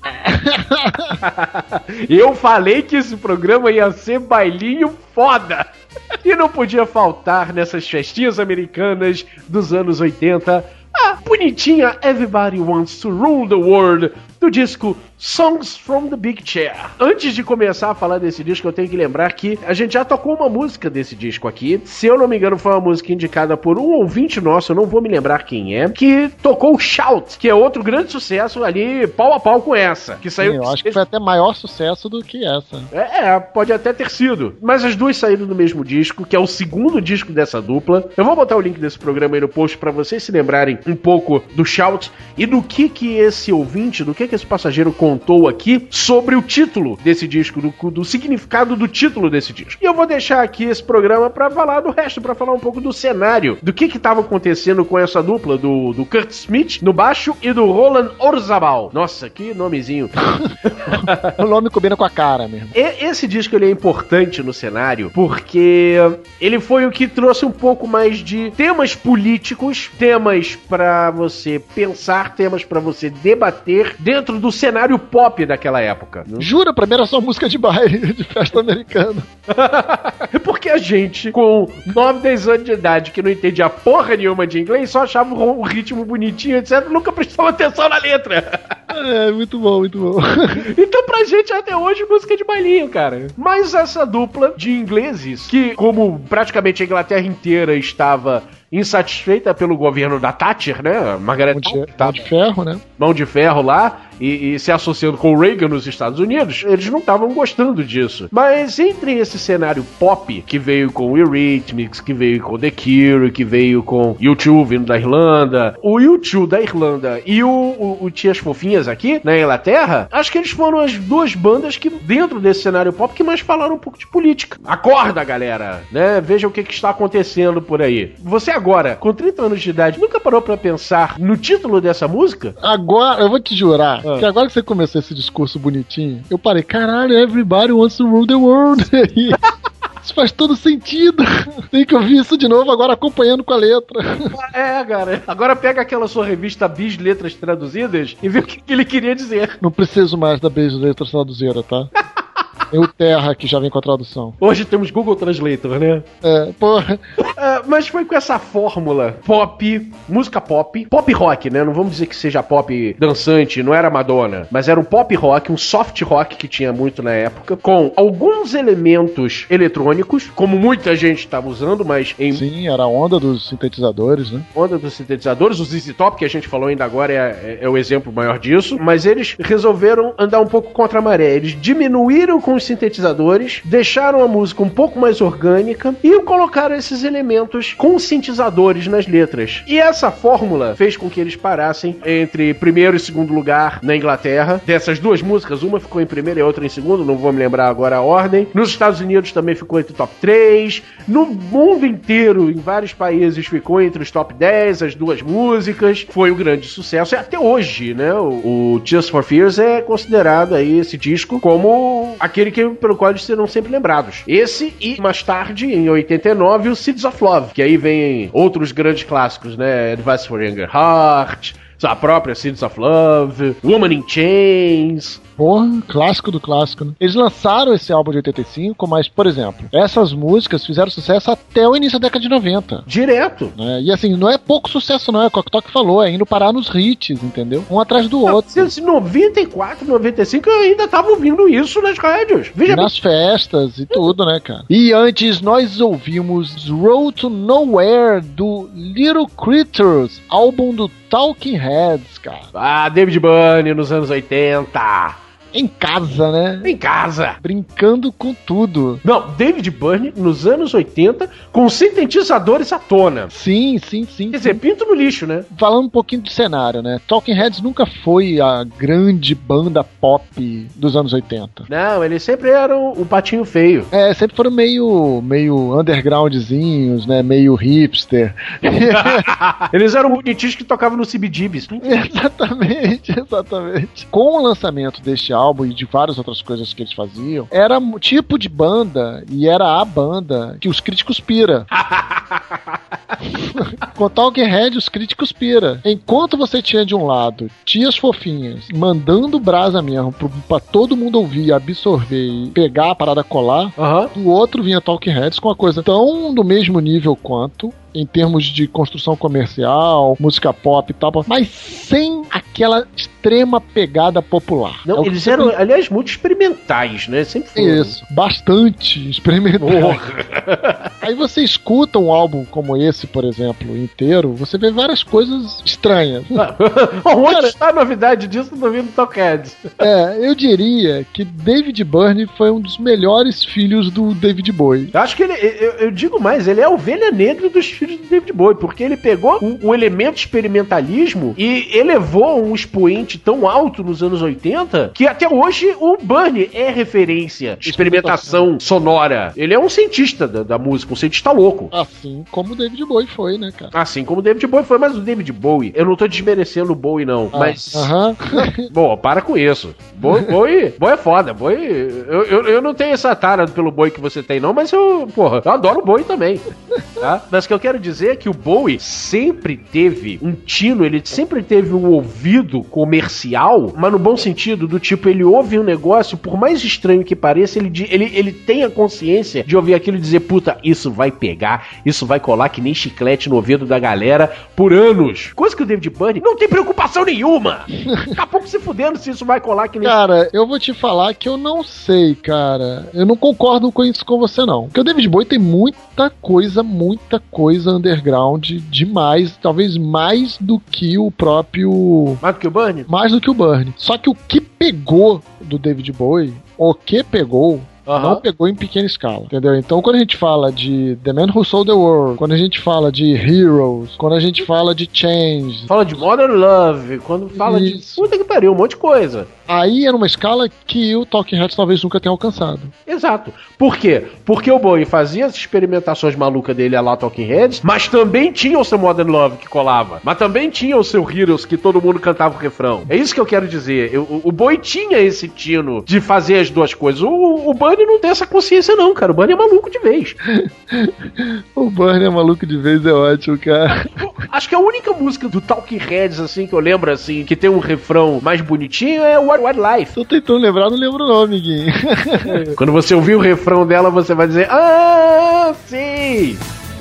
Eu falei que esse programa ia ser bailinho foda. E não podia faltar nessas festinhas americanas dos anos 80 a bonitinha Everybody Wants to Rule the World do disco Songs from the Big Chair. Antes de começar a falar desse disco, eu tenho que lembrar que a gente já tocou uma música desse disco aqui. Se eu não me engano, foi uma música indicada por um ouvinte nosso, eu não vou me lembrar quem é, que tocou Shout, que é outro grande sucesso ali, pau a pau com essa. Que saiu. Sim, eu acho que foi até maior sucesso do que essa. Pode até ter sido. Mas as duas saíram do mesmo disco, que é o segundo disco dessa dupla. Eu vou botar o link desse programa aí no post pra vocês se lembrarem um pouco do Shout e do que esse ouvinte, do que esse passageiro contou aqui sobre o título desse disco, do significado do título desse disco. E eu vou deixar aqui esse programa pra falar do resto, pra falar um pouco do cenário, do que tava acontecendo com essa dupla, do Kurt Smith no baixo e do Roland Orzabal. Nossa, que nomezinho. O nome combina com a cara mesmo. Esse disco ele é importante no cenário porque ele foi o que trouxe um pouco mais de temas políticos, temas pra você pensar, temas pra você debater dentro do cenário pop daquela época. Jura? Pra mim era só música de baile, de festa americana. Porque a gente, com 9, 10 anos de idade, que não entendia porra nenhuma de inglês, só achava o ritmo bonitinho, etc, nunca prestava atenção na letra. É, muito bom, muito bom. Então pra gente até hoje, música de bailinho, cara. Mas essa dupla de ingleses, que como praticamente a Inglaterra inteira estava insatisfeita pelo governo da Thatcher, né? Margaret Thatcher. Mão de ferro, né? Mão de ferro lá e se associando com o Reagan nos Estados Unidos, eles não estavam gostando disso. Mas entre esse cenário pop, que veio com o Eurythmics, que veio com The Cure, que veio com U2 vindo da Irlanda, o U2 da Irlanda e o Tias Fofinhas aqui, na Inglaterra, acho que eles foram as duas bandas que, dentro desse cenário pop, que mais falaram um pouco de política. Acorda, galera, né? Veja o que está acontecendo por aí. Você agora, com 30 anos de idade, nunca parou pra pensar no título dessa música? Agora, eu vou te jurar, que agora que você começou esse discurso bonitinho, eu parei, caralho, everybody wants to rule the world. Isso faz todo sentido. Tem que ouvir isso de novo agora acompanhando com a letra. Cara. Agora pega aquela sua revista Bis Letras Traduzidas e vê o que ele queria dizer. Não preciso mais da Bis Letras Traduzidas, tá? Tem o Terra que já vem com a tradução. Hoje temos Google Translator, né? Porra. Mas foi com essa fórmula pop, música pop rock, né? Não vamos dizer que seja pop dançante, não era Madonna, mas era um pop rock, um soft rock que tinha muito na época, com alguns elementos eletrônicos, como muita gente estava usando, mas em... Sim, era a onda dos sintetizadores, né? Onda dos sintetizadores, o ZZ Top, que a gente falou ainda agora, é o exemplo maior disso, mas eles resolveram andar um pouco contra a maré. Eles diminuíram com os sintetizadores, deixaram a música um pouco mais orgânica e colocaram esses elementos com sintetizadores nas letras. E essa fórmula fez com que eles parassem entre primeiro e segundo lugar na Inglaterra. Dessas duas músicas, uma ficou em primeiro e a outra em segundo, não vou me lembrar agora a ordem. Nos Estados Unidos também ficou entre o top 3. No mundo inteiro, em vários países, ficou entre os top 10, as duas músicas. Foi um grande sucesso. E até hoje, né, o Tears for Fears é considerado aí, esse disco, como aquele pelo qual eles serão sempre lembrados. Esse e, mais tarde, em 89, o Seeds of Love, que aí vem outros grandes clássicos, né? Advice for Younger Heart, a própria Seeds of Love, Woman in Chains. Porra, clássico do clássico, né? Eles lançaram esse álbum de 85, mas, por exemplo, essas músicas fizeram sucesso até o início da década de 90. Direto. E assim, não é pouco sucesso não, é o que o Tok falou, é indo parar nos hits, entendeu? Um atrás do outro. Em 94, 95, eu ainda tava ouvindo isso nas rádios. Veja nas festas e tudo, né, cara? E antes nós ouvimos Road to Nowhere, do Little Creatures, álbum do Talking Heads, cara. David Byrne nos anos 80. Em casa, né? Em casa. Brincando com tudo. Não, David Byrne, nos anos 80, com sintetizadores à tona. Sim. Quer dizer, pinto no lixo, né? Falando um pouquinho do cenário, né? Talking Heads nunca foi a grande banda pop dos anos 80. Não, eles sempre eram o patinho feio. Sempre foram meio undergroundzinhos, né? Meio hipster. Eles eram bonitinhos que tocavam no CBGBs. Exatamente. Com o lançamento deste álbum, álbum e de várias outras coisas que eles faziam, era um tipo de banda, e era a banda que os críticos pira. Com Talking Head, os críticos pira. Enquanto você tinha de um lado tias fofinhas mandando brasa mesmo pra todo mundo ouvir, absorver e pegar a parada colar, do outro vinha Talking Heads com uma coisa tão do mesmo nível quanto, em termos de construção comercial, música pop e tal, mas sem aquela extrema pegada popular. Não, eles eram, aliás, muito experimentais, né? Sempre foram. Isso, bastante experimentais. Aí você escuta um álbum como esse, por exemplo, inteiro, você vê várias coisas estranhas. Onde está a novidade disso no vídeo do Talkheads? Eu diria que David Byrne foi um dos melhores filhos do David Bowie. Eu acho que ele, eu digo mais, ele é a ovelha negra dos filhos do David Bowie, porque ele pegou o elemento experimentalismo e elevou um expoente tão alto nos anos 80 que até hoje o Byrne é referência de experimentação sonora. Ele é um cientista da música, um cientista louco. Assim como o David Bowie foi, né, cara? Assim como o David Bowie foi, mas o David Bowie, eu não tô desmerecendo o Bowie, não, mas... Bom, para com isso. Bowie é foda. Bowie, eu não tenho essa tara pelo Bowie que você tem, não, mas eu adoro o Bowie também. Tá? Mas o que eu quero dizer é que o Bowie sempre teve um tino, ele sempre teve um ouvido comercial, mas no bom sentido, do tipo, ele ouve um negócio, por mais estranho que pareça, ele tem a consciência de ouvir aquilo e dizer, puta, isso vai pegar, isso vai colar que nem chiclete no ouvido da galera por anos. Coisa que o David Byrne não tem preocupação nenhuma. Daqui a pouco se fudendo se isso vai colar que nem... Cara, eu vou te falar que eu não sei, cara. Eu não concordo com isso com você, não. Porque o David Bowie tem muita coisa underground demais, talvez mais do que o próprio... Mais do que o Byrne? Mais do que o Byrne. Só que o que pegou do David Bowie, não pegou em pequena escala, entendeu? Então, quando a gente fala de The Man Who Sold the World, quando a gente fala de Heroes, quando a gente fala de Change... Fala de Modern Love, quando fala de... Puta que pariu, um monte de coisa. Aí é numa escala que o Talking Heads talvez nunca tenha alcançado. Exato. Por quê? Porque o Bowie fazia as experimentações malucas dele lá Talking Heads, mas também tinha o seu Modern Love que colava. Mas também tinha o seu Heroes que todo mundo cantava o refrão. É isso que eu quero dizer. O Bowie tinha esse tino de fazer as duas coisas. O Byrne não tem essa consciência não, cara. O Byrne é maluco de vez. O Byrne é maluco de vez, é ótimo, cara. Acho que a única música do Talking Heads, assim, que eu lembro, assim, que tem um refrão mais bonitinho é o Wildlife. Tô tentando lembrar, não lembro não, amiguinho. Quando você ouvir o refrão dela, você vai dizer, ah, sim!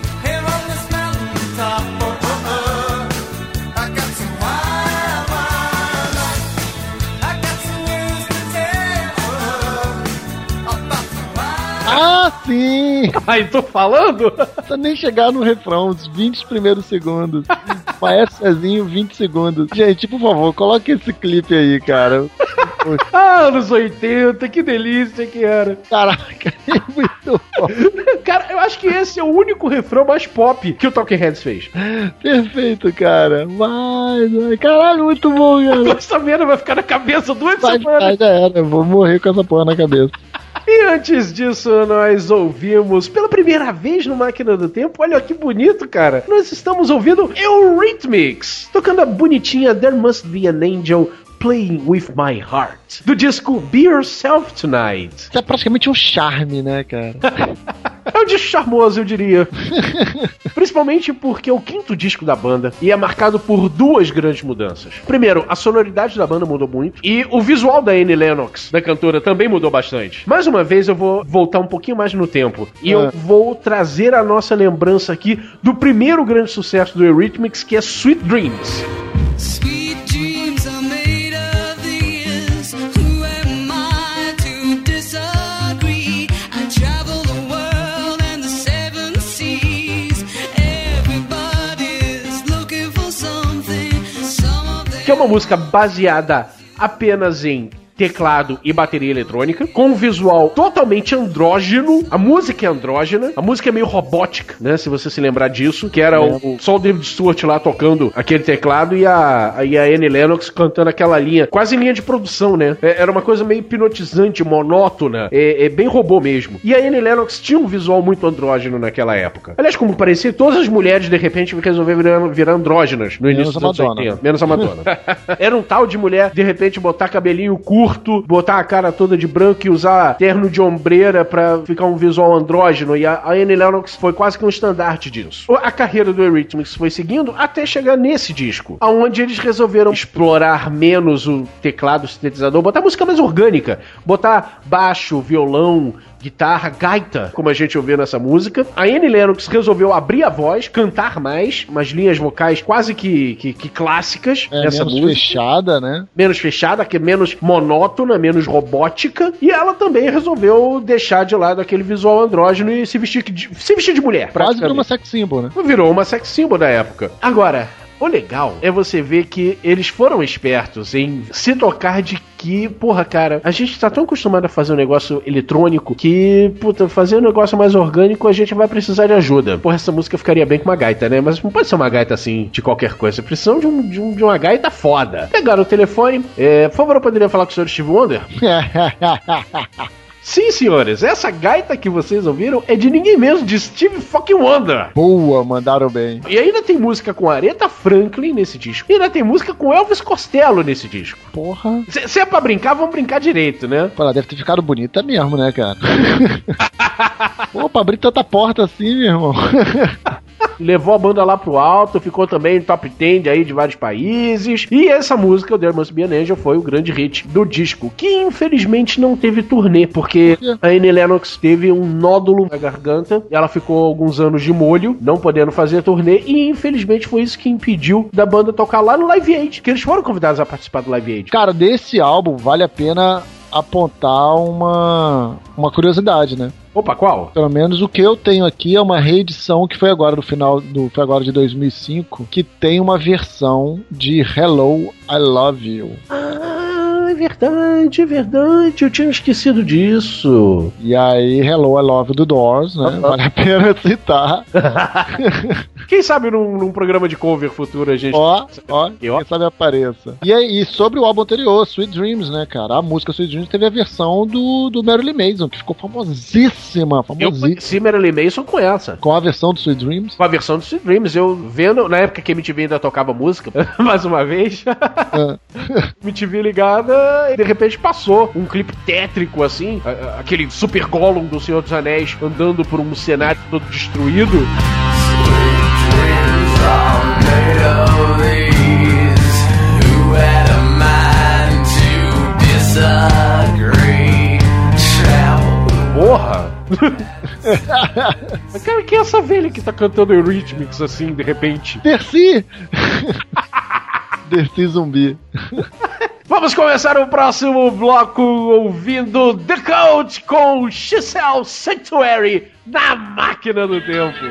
Ah, sim! Aí, tô falando? Pra nem chegar no refrão, os 20 primeiros segundos. Maestro Cezinho, 20 segundos. Gente, por favor, coloque esse clipe aí, cara. Anos 80, que delícia que era. Caraca, é muito bom. Cara, eu acho que esse é o único refrão mais pop que o Talking Heads fez. Perfeito, cara. Vai. Caralho, muito bom, cara. Essa merda vai ficar na cabeça 2 semanas. Já era, eu vou morrer com essa porra na cabeça. E antes disso, nós ouvimos pela primeira vez no Máquina do Tempo, olha que bonito, cara. Nós estamos ouvindo Eurythmics, tocando a bonitinha There Must Be an Angel Playing With My Heart, do disco Be Yourself Tonight. Isso é praticamente um charme, né, cara? É um disco charmoso, eu diria. Principalmente porque é o 5º disco da banda e é marcado por 2 grandes mudanças. Primeiro, a sonoridade da banda mudou muito e o visual da Annie Lennox, da cantora, também mudou bastante. Mais uma vez, eu vou voltar um pouquinho mais no tempo e eu vou trazer a nossa lembrança aqui do primeiro grande sucesso do Eurythmics, que é Sweet Dreams. Que é uma música baseada apenas em teclado e bateria eletrônica, com um visual totalmente andrógeno. A música é andrógena, a música é meio robótica, né? Se você se lembrar disso, que era só o David Stewart lá tocando aquele teclado e a Annie Lennox cantando aquela linha, quase linha de produção, né? Era uma coisa meio hipnotizante, monótona, bem robô mesmo. E a Annie Lennox tinha um visual muito andrógeno naquela época. Aliás, como parecia, todas as mulheres de repente resolveram virar andrógenas no início dos anos 80. Menos a Madonna. Era um tal de mulher, de repente, botar cabelinho curto curto, botar a cara toda de branco e usar terno de ombreira pra ficar um visual andrógeno, e a Annie Lennox foi quase que um estandarte disso. A carreira do Eurythmics foi seguindo até chegar nesse disco, onde eles resolveram explorar menos o teclado, o sintetizador, botar música mais orgânica, botar baixo, violão, guitarra, gaita, como a gente ouviu nessa música. A Annie Lennox resolveu abrir a voz, cantar mais, umas linhas vocais quase que clássicas nessa música. Menos fechada, né? Menos fechada, que é menos monótona, menos robótica. E ela também resolveu deixar de lado aquele visual andrógeno e se vestir de mulher. Quase virou uma sex symbol, né? Virou uma sex symbol da época. Agora, o legal é você ver que eles foram espertos em se tocar de que, porra, cara, a gente tá tão acostumado a fazer um negócio eletrônico que, puta, fazer um negócio mais orgânico a gente vai precisar de ajuda. Porra, essa música ficaria bem com uma gaita, né? Mas não pode ser uma gaita assim, de qualquer coisa. Precisam de uma gaita foda. Pegaram o telefone. Por favor, eu poderia falar com o senhor Steve Wonder? Sim, senhores, essa gaita que vocês ouviram é de ninguém menos, de Steve fucking Wonder. Boa, mandaram bem. E ainda tem música com Aretha Franklin nesse disco. E ainda tem música com Elvis Costello nesse disco. Porra. Se é pra brincar, vamos brincar direito, né? Pô, ela deve ter ficado bonita mesmo, né, cara? Pô, pra abrir tanta porta assim, meu irmão. Levou a banda lá pro alto, ficou também no top 10 aí de vários países. E essa música, o There Must Be an Angel, foi o grande hit do disco, que infelizmente não teve turnê, porque a Annie Lennox teve um nódulo na garganta, ela ficou alguns anos de molho, não podendo fazer turnê, e infelizmente foi isso que impediu da banda tocar lá no Live Aid, que eles foram convidados a participar do Live Aid. Cara, desse álbum vale a pena apontar uma curiosidade, né? Opa, qual? Pelo menos o que eu tenho aqui é uma reedição que foi agora foi agora de 2005, que tem uma versão de Hello, I Love You. É verdade, eu tinha esquecido disso. E aí, Hello, I Love You do Doors, né? Vale a pena citar. Quem sabe num programa de cover futuro a gente... Quem sabe apareça. E aí, sobre o álbum anterior, Sweet Dreams, né, cara? A música Sweet Dreams teve a versão do Marilyn Manson, que ficou famosíssima. Eu conheci Marilyn Manson com essa. Com a versão do Sweet Dreams? Com a versão do Sweet Dreams. Eu vendo, na época que a MTV ainda tocava música, mais uma vez, MTV ligada, e de repente passou um clipe tétrico, assim, aquele super Gollum do Senhor dos Anéis andando por um cenário todo destruído. Porra! Cara, quem é essa velha que tá cantando Eurythmics assim, de repente? Dercy! Dercy zumbi. Vamos começar o próximo bloco ouvindo The Cult com Chisel Sanctuary na Máquina do Tempo.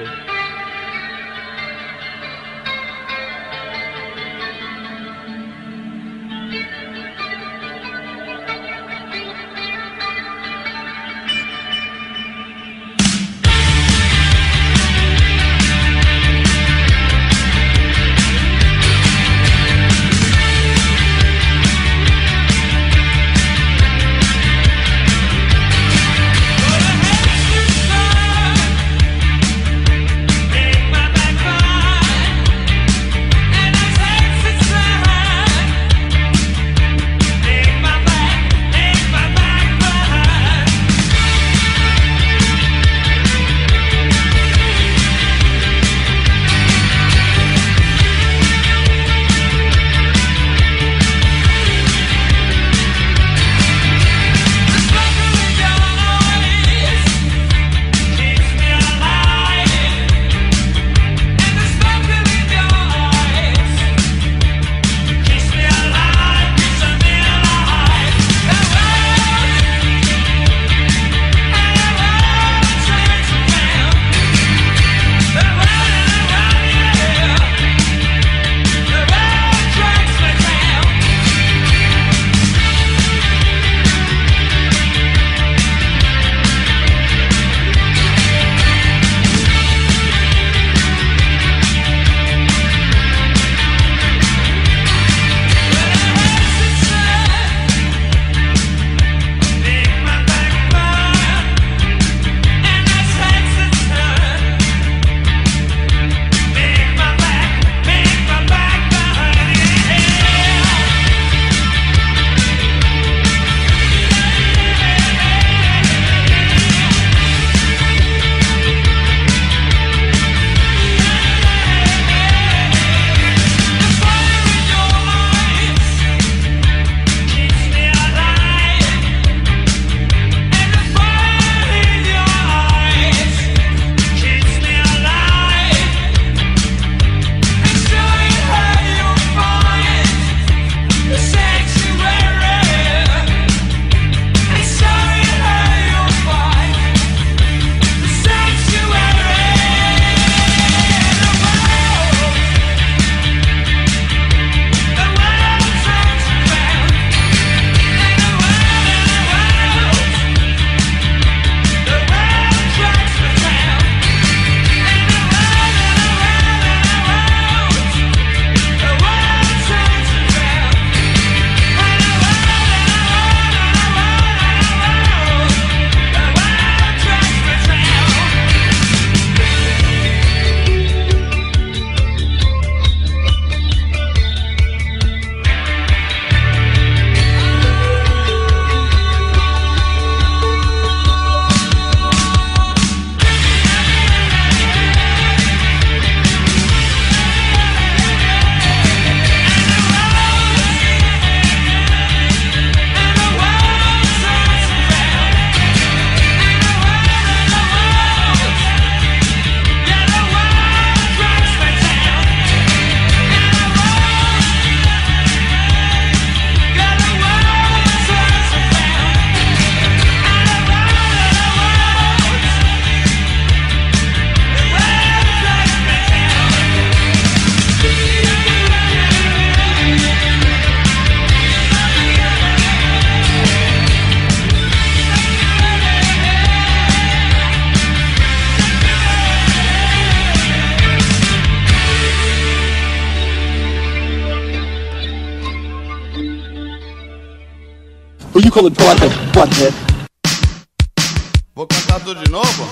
Well, you call it butthead. Vou cantar tudo de novo?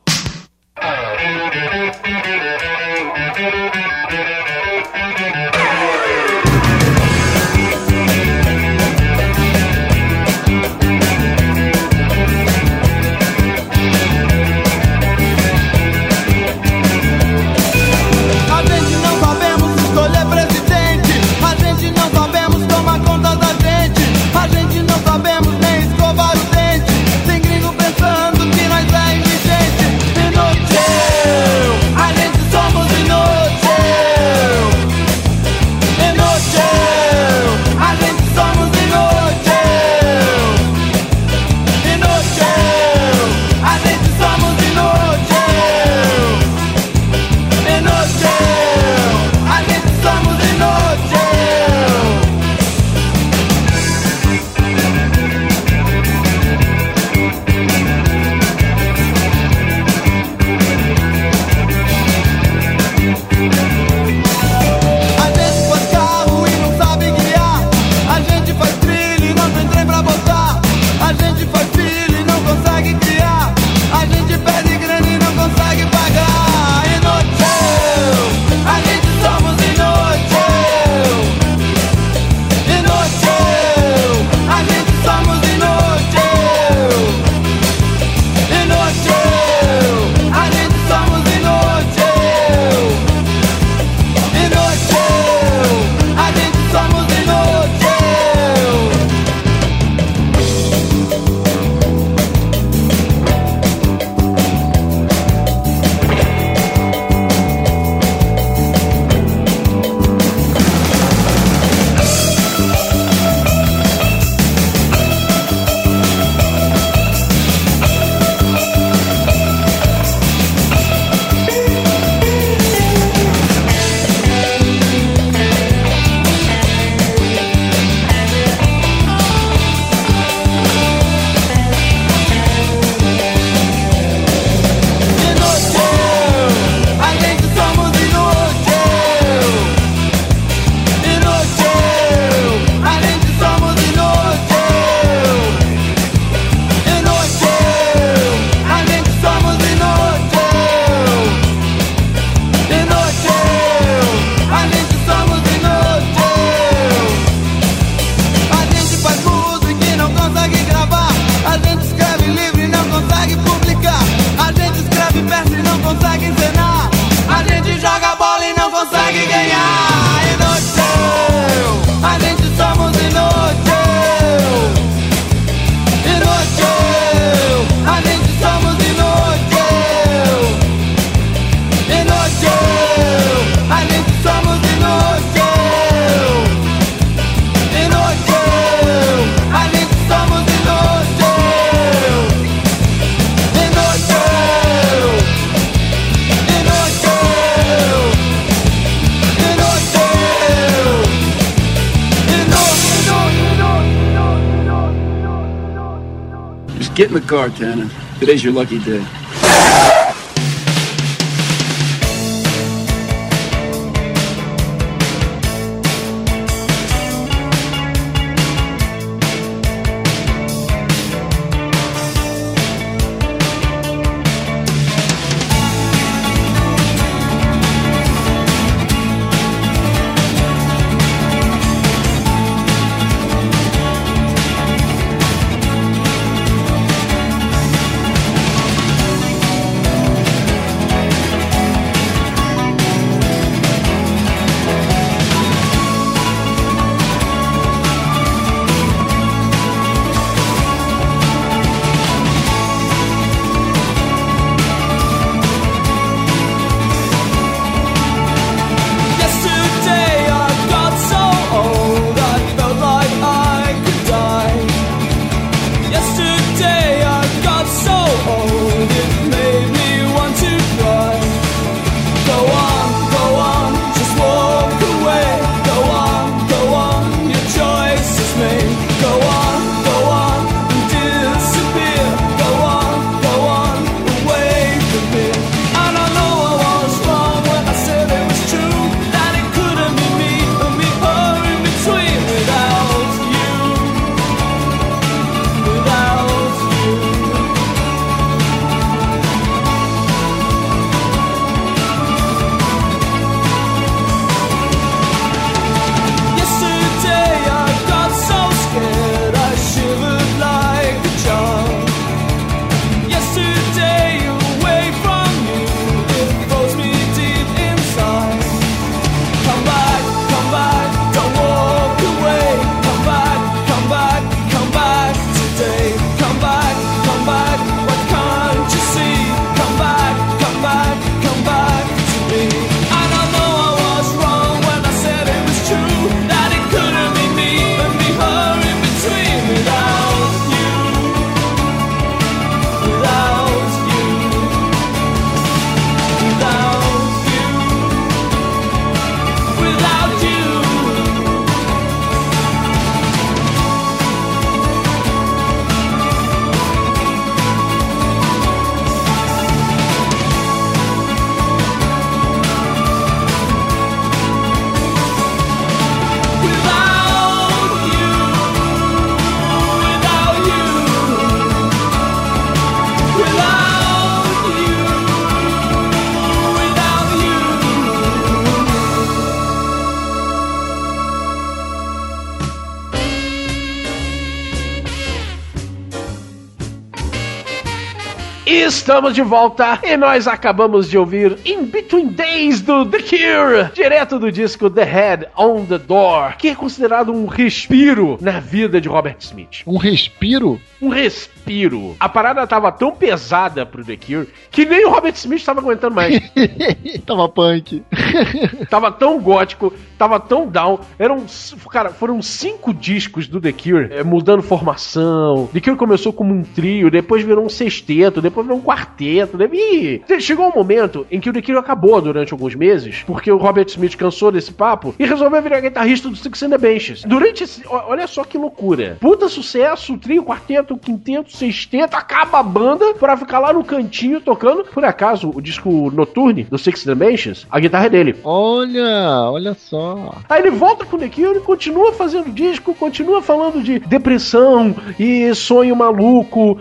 A gente não sabemos escolher presidente. A gente não sabemos tomar conta da gente. A gente não sabemos nem escovar o dente. Tem gringo pensando que nós é indigente. Inútil, a gente somos inútil. Inútil, a gente somos inútil. Inútil, a gente somos inútil. Inútil, a gente somos inútil. A gente faz carro e não sabe guiar. A gente faz trilha e não tem trem pra botar. A gente faz filho e não consegue criar. A gente perde grana e não consegue pagar. Inútil, a gente somos inútil. Inútil, a gente somos inútil. Inútil, a gente somos inútil. Inútil, a gente somos inútil. Inútil, a gente somos inútil. Inútil, a gente somos inútil. Inútil, a gente somos inútil. Inútil, a gente somos inútil. A gente faz música e não consegue gravar. A gente escreve livro e não consegue publicar. A gente escreve peça e não consegue encenar. A gente joga bola e não consegue ganhar. Inútil, a gente somos inútil. Inútil, a gente somos inútil. Inútil, a gente somos inútil. Inútil, a gente somos inútil. Inútil, inútil, Just get in the car, Tannen. Today's your lucky day. Estamos de volta e nós acabamos de ouvir In Between Days do The Cure, direto do disco The Head on the Door, que é considerado um respiro na vida de Robert Smith. Um respiro? Um respiro. A parada tava tão pesada pro The Cure que nem o Robert Smith tava aguentando mais. Tava punk. Tava tão gótico, tava tão down. Foram 5 discos do The Cure, mudando formação. The Cure começou como um trio, depois virou um sexteto, depois virou um quarteto. E chegou um momento em que o The Cure acabou durante alguns meses, porque o Robert Smith cansou desse papo e resolveu virar guitarrista do Six and the Benches. Olha só que loucura. Puta sucesso, trio, quarteto, quinteto, sexteto, acaba a banda pra ficar lá no cantinho tocando. Por acaso, o disco Nocturne do Six and the Benches, a guitarra é dele. Olha só. Aí ele volta com o The Cure e continua fazendo disco, continua falando de depressão e sonho maluco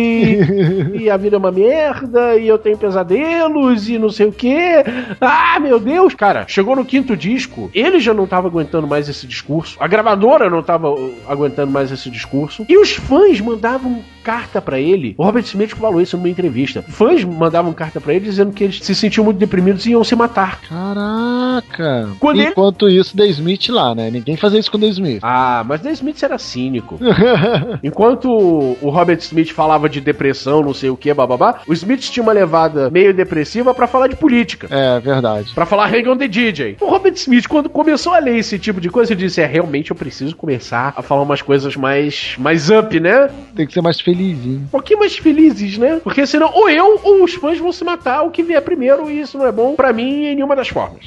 e a vida é uma merda e eu tenho pesadelos e não sei o que. Ah, meu Deus. Cara, chegou no 5º disco, ele já não tava aguentando mais esse discurso, a gravadora não tava aguentando mais esse discurso e os fãs mandavam carta pra ele. O Robert Smith falou isso numa entrevista. Fãs mandavam carta pra ele dizendo que eles se sentiam muito deprimidos e iam se matar. Caraca. Enquanto isso, The Smith lá, né? Ninguém fazia isso com The Smith. Ah, mas The Smith era cínico. Enquanto o Robert Smith falava de depressão, não sei o que, bababá, o Smith tinha uma levada meio depressiva pra falar de política. É, verdade. Pra falar Hang on the DJ. O Robert Smith, quando começou a ler esse tipo de coisa, ele disse, realmente eu preciso começar a falar umas coisas mais up, né? Tem que ser mais felizinho. Um pouquinho mais felizes, né? Porque senão ou eu ou os fãs vão se matar, o que vier primeiro, e isso não é bom pra mim em nenhuma das formas.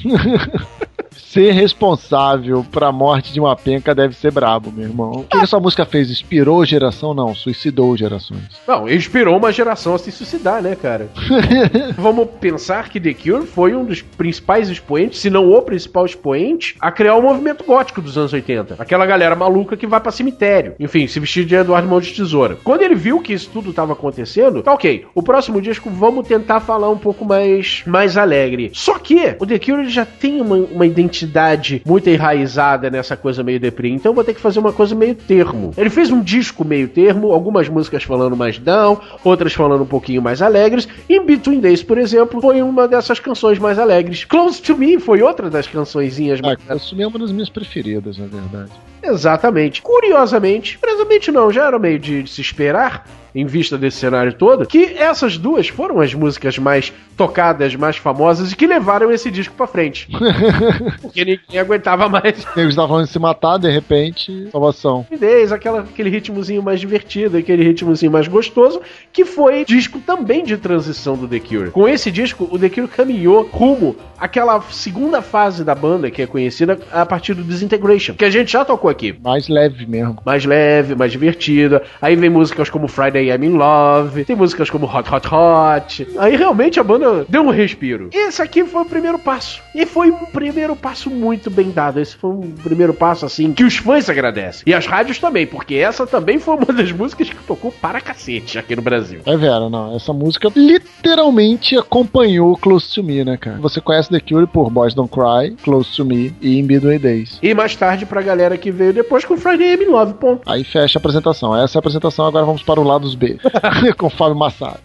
Ser responsável pra morte de uma penca deve ser brabo, meu irmão. O que essa música fez? Inspirou geração? Não, suicidou gerações. Não, inspirou uma geração a se suicidar, né, cara? Vamos pensar que The Cure foi um dos principais expoentes, se não o principal expoente, a criar o movimento gótico dos anos 80. Aquela galera maluca que vai pra cemitério. Enfim, se vestir de Eduardo Mão de Tesoura. Quando ele viu que isso tudo tava acontecendo, tá ok, o próximo disco vamos tentar falar um pouco mais alegre. Só que o The Cure ele já tem uma identidade muito enraizada nessa coisa meio deprê, então vou ter que fazer uma coisa meio termo. Ele fez um disco meio termo, algumas músicas falando mais down, outras falando um pouquinho mais alegres. In Between Days, por exemplo, foi uma dessas canções mais alegres. Close to Me foi outra das cançõezinhas mais... Close to Me é uma das minhas preferidas, na verdade. Exatamente. Curiosamente não, já era meio de se esperar, em vista desse cenário todo, que essas duas foram as músicas mais tocadas, mais famosas e que levaram esse disco pra frente. Porque ninguém aguentava mais. Eles estavam falando de se matar, de repente, salvação. Aquele ritmozinho mais divertido, aquele ritmozinho mais gostoso, que foi disco também de transição do The Cure. Com esse disco, o The Cure caminhou rumo àquela segunda fase da banda, que é conhecida a partir do Disintegration, que a gente já tocou aqui. Mais leve mesmo. Mais leve, mais divertida. Aí vem músicas como Friday I'm in Love, tem músicas como Hot Hot Hot. Aí realmente a banda deu um respiro. Esse aqui foi o primeiro passo. E foi um primeiro passo muito bem dado. Esse foi um primeiro passo, assim, que os fãs agradecem. E as rádios também, porque essa também foi uma das músicas que tocou para cacete aqui no Brasil. É Vera, não. Essa música literalmente acompanhou Close to Me, né, cara? Você conhece The Cure por Boys Don't Cry, Close to Me e In Between Days. E mais tarde pra galera que veio depois com Friday I'm in Love, ponto. Aí fecha a apresentação. Essa é a apresentação, agora vamos para o lado dos B. Com Fábio Massaro.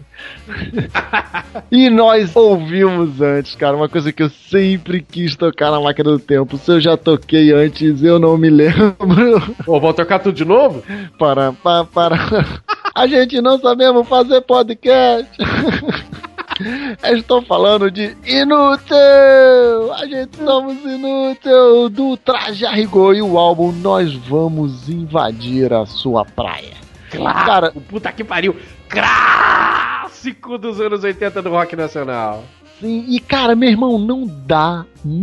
E nós ouvimos antes, cara, uma coisa que eu sempre quis tocar na máquina do tempo. Se eu já toquei antes, eu não me lembro. Pô, vou tocar tudo de novo? Para. A gente não sabemos fazer podcast. Estou falando de Inútil! A gente somos Inútil do Traje a Rigor e o álbum Nós Vamos Invadir a Sua Praia. Claro, cara, puta que pariu! Clássico dos anos 80 do rock nacional. Sim, e cara, meu irmão, não dá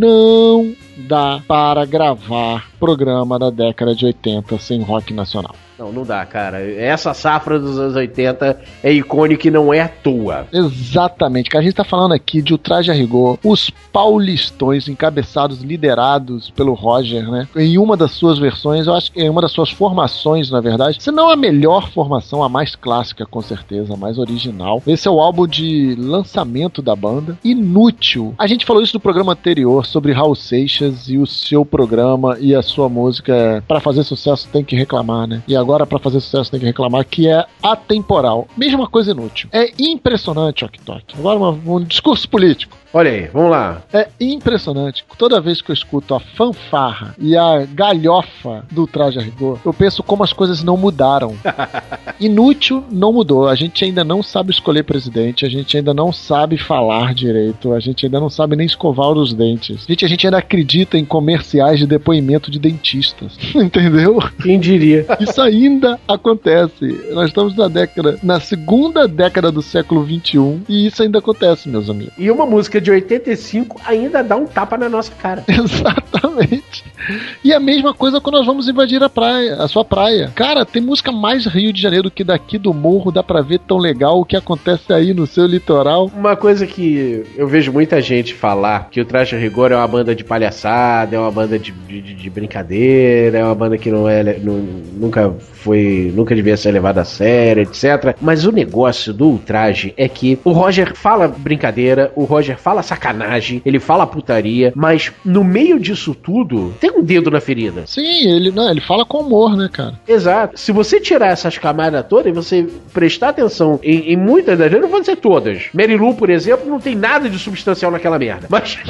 para gravar programa da década de 80 sem rock nacional. Não dá, cara. Essa safra dos anos 80 é icônica e não é à toa. Exatamente, cara. A gente tá falando aqui de O Traje a Rigor, os paulistões encabeçados, liderados pelo Roger, né? Em uma das suas versões, eu acho que em uma das suas formações, na verdade, se não a melhor formação, a mais clássica, com certeza, a mais original. Esse é o álbum de lançamento da banda, Inútil. A gente falou isso no programa anterior sobre Raul Seixas mídias e o seu programa e a sua música, pra fazer sucesso tem que reclamar, né? E agora pra fazer sucesso tem que reclamar, que é atemporal. Mesma coisa inútil. É impressionante, Ok Tok. Agora um discurso político. Olha aí, vamos lá. É impressionante. Toda vez que eu escuto a fanfarra e a galhofa do Traje a Rigor, eu penso como as coisas não mudaram. Inútil não mudou. A gente ainda não sabe escolher presidente, a gente ainda não sabe falar direito, a gente ainda não sabe nem escovar os dentes. A gente ainda acredita em comerciais de depoimento de dentistas. Entendeu? Quem diria? Isso ainda acontece. Nós estamos na segunda década do século XXI e isso ainda acontece, meus amigos. E uma música de 85 ainda dá um tapa na nossa cara. Exatamente. E a mesma coisa quando nós vamos invadir a sua praia. Cara, tem música mais Rio de Janeiro que daqui do morro, dá pra ver tão legal o que acontece aí no seu litoral. Uma coisa que eu vejo muita gente falar, que o Traje a Rigor é uma banda de palhaçada, é uma banda de brincadeira, é uma banda que nunca devia ser levada a sério, etc. Mas o negócio do Ultraje é que o Roger fala brincadeira, o Roger fala sacanagem, ele fala putaria, mas no meio disso tudo, tem um dedo na ferida. Sim, ele fala com humor, né, cara? Exato. Se você tirar essas camadas todas e você prestar atenção em muitas das vezes, não vou dizer todas. Mary Lou, por exemplo, não tem nada de substancial naquela merda.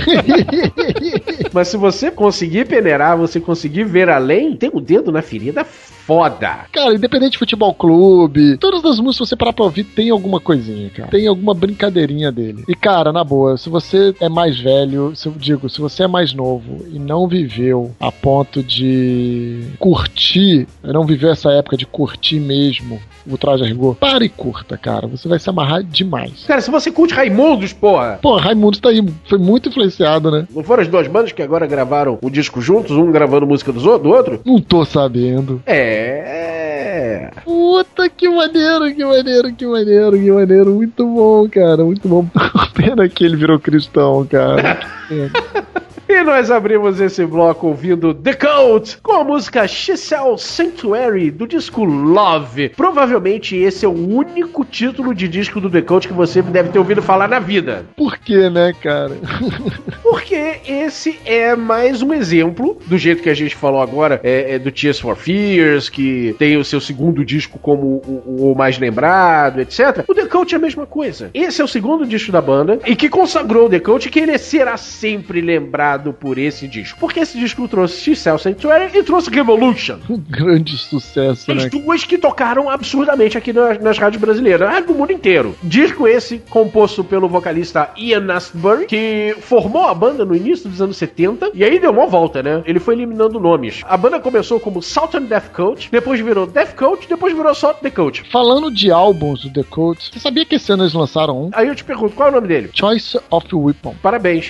Mas se você conseguir peneirar, você conseguir ver além, tem um dedo na ferida foda. Cara, independente de Futebol Clube, todas as músicas, se você parar pra ouvir, tem alguma coisinha, cara. Tem alguma brincadeirinha dele. E, cara, na boa, se você é mais velho, se você é mais novo e não viveu a ponto de curtir, não viveu essa época de curtir mesmo o Traje a Rigor, para e curta, cara. Você vai se amarrar demais. Cara, se você curte Raimundos, porra. Pô, Raimundos tá aí, foi muito influenciado, né? Não foram as duas bandas que agora gravaram o disco juntos, um gravando música do outro? Não tô sabendo. Puta, que maneiro. Muito bom, cara, muito bom. Pena que ele virou cristão, cara. E nós abrimos esse bloco ouvindo The Cult com a música She Sells Sanctuary do disco Love. Provavelmente esse é o único título de disco do The Cult que você deve ter ouvido falar na vida. Por quê, né, cara? Porque esse é mais um exemplo, do jeito que a gente falou agora, do Tears for Fears, que tem o seu segundo disco como o mais lembrado, etc. O The Cult é a mesma coisa. Esse é o segundo disco da banda e que consagrou o The Cult, que ele será sempre lembrado por esse disco. Porque esse disco trouxe She Sells Sanctuary e trouxe Revolution. Um grande sucesso, né? As duas que tocaram absurdamente aqui nas rádios brasileiras, do mundo inteiro. Disco esse composto pelo vocalista Ian Astbury, que formou a banda no início dos anos 70, e aí deu uma volta, né? Ele foi eliminando nomes. A banda começou como Southern Death Cult, depois virou Death Cult, depois virou só The Cult. Falando de álbuns do The Cult, você sabia que esse ano eles lançaram um? Aí eu te pergunto, qual é o nome dele? Choice of Weapon. Parabéns.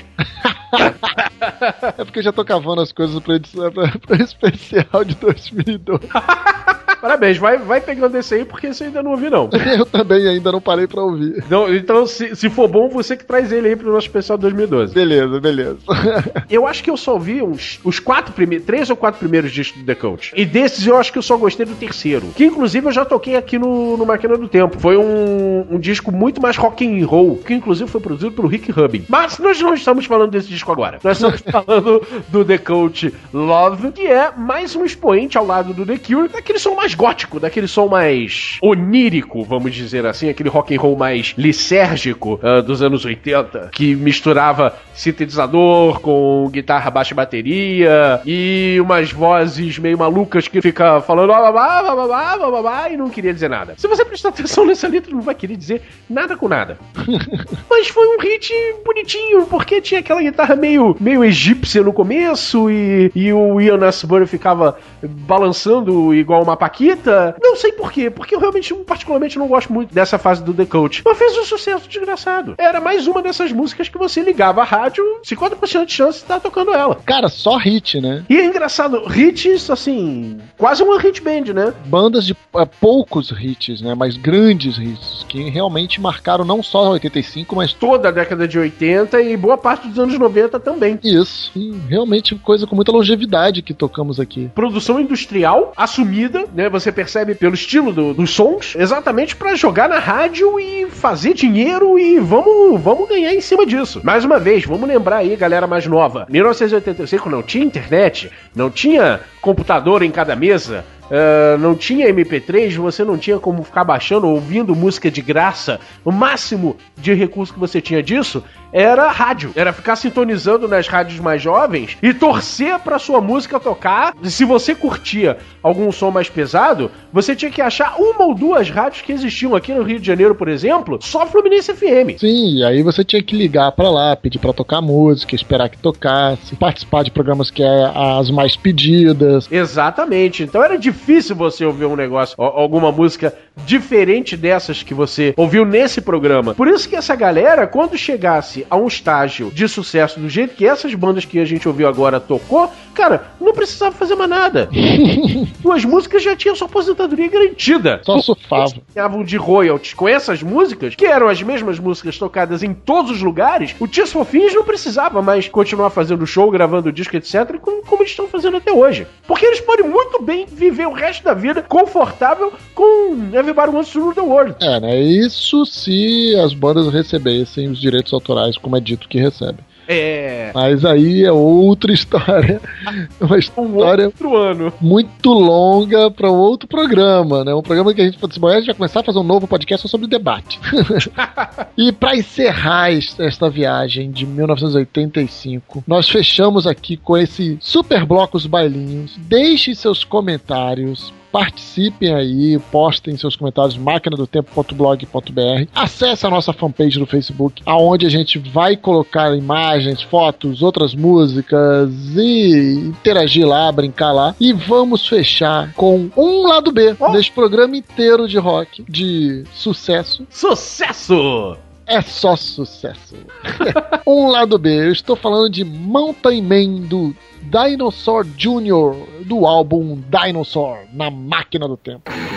É porque eu já tô cavando as coisas pra especial de 2002. Parabéns, vai pegando esse aí, porque esse eu ainda não ouvi, não. Eu também ainda não parei pra ouvir. Não, então, se for bom, você que traz ele aí pro nosso especial 2012. Beleza. Eu acho que eu só ouvi os 3 ou 4 primeiros discos do The Cult. E desses eu acho que eu só gostei do terceiro. Que inclusive eu já toquei aqui no Máquina do Tempo. Foi um disco muito mais rock and roll, que inclusive foi produzido pelo Rick Rubin. Mas nós não estamos falando desse disco agora. Nós estamos falando do The Cult Love, que é mais um expoente ao lado do The Cure, daquele som mais gótico, daquele som mais onírico, vamos dizer assim, aquele rock and roll mais lisérgico dos anos 80, que misturava sintetizador com guitarra, baixo e bateria e umas vozes meio malucas que fica falando e não queria dizer nada. Se você prestar atenção nessa letra, não vai querer dizer nada com nada. Mas foi um hit bonitinho, porque tinha aquela guitarra meio egípcia no começo e o Ian Astbury ficava balançando igual uma paquita. Não sei por quê, porque eu realmente, particularmente, não gosto muito dessa fase do The Cult. Mas fez um sucesso desgraçado. Era mais uma dessas músicas que você ligava a rádio, 50% de chance de estar tocando ela. Cara, só hit, né? E é engraçado, hits, assim, quase uma hit band, né? Bandas de poucos hits, né? Mas grandes hits, que realmente marcaram não só 85, mas toda a década de 80 e boa parte dos anos 90 também. Isso. E realmente coisa com muita longevidade que tocamos aqui. Produção industrial assumida, né? né? Você percebe pelo estilo dos sons, exatamente pra jogar na rádio e fazer dinheiro e vamos ganhar em cima disso. Mais uma vez, vamos lembrar aí, galera mais nova, 1985 não tinha internet, não tinha computador em cada mesa, não tinha MP3, você não tinha como ficar baixando, ouvindo música de graça. O máximo de recurso que você tinha disso era rádio. Era ficar sintonizando nas rádios mais jovens e torcer pra sua música tocar. Se você curtia algum som mais pesado, você tinha que achar uma ou duas rádios que existiam aqui no Rio de Janeiro, por exemplo, só Fluminense FM. Sim, e aí você tinha que ligar pra lá, pedir pra tocar música, esperar que tocasse, participar de programas que é as mais pedidas. Exatamente. Então era difícil você ouvir um negócio, alguma música diferente dessas que você ouviu nesse programa. Por isso que essa galera, quando chegasse a um estágio de sucesso do jeito que essas bandas que a gente ouviu agora tocou, cara, não precisava fazer mais nada. Suas músicas já tinham sua aposentadoria garantida. Só surfava. Ganhavam de royalties com essas músicas, que eram as mesmas músicas tocadas em todos os lugares. O Tias Fofinhos não precisava mais continuar fazendo show, gravando disco, etc, como eles estão fazendo até hoje. Porque eles podem muito bem viver o resto da vida confortável com Everybody Wants to Rule the World. Né? Isso se as bandas recebessem os direitos autorais, como é dito que recebem. Mas aí é outra história. Uma história outro ano. Muito longa para outro programa, né? Um programa que a gente vai começar a fazer um novo podcast sobre debate. E para encerrar esta viagem de 1985, nós fechamos aqui com esse super bloco Os Bailinhos. Deixem seus comentários, participem aí, postem seus comentários maquinadotempo.blog.br. Acesse a nossa fanpage no Facebook, aonde a gente vai colocar imagens, fotos, outras músicas e interagir lá, brincar lá. E vamos fechar com um lado B deste programa inteiro de rock, de sucesso. Sucesso! É só sucesso. Um lado B, eu estou falando de Mountain Man do Dinosaur Jr., do álbum Dinosaur, na Máquina do Tempo.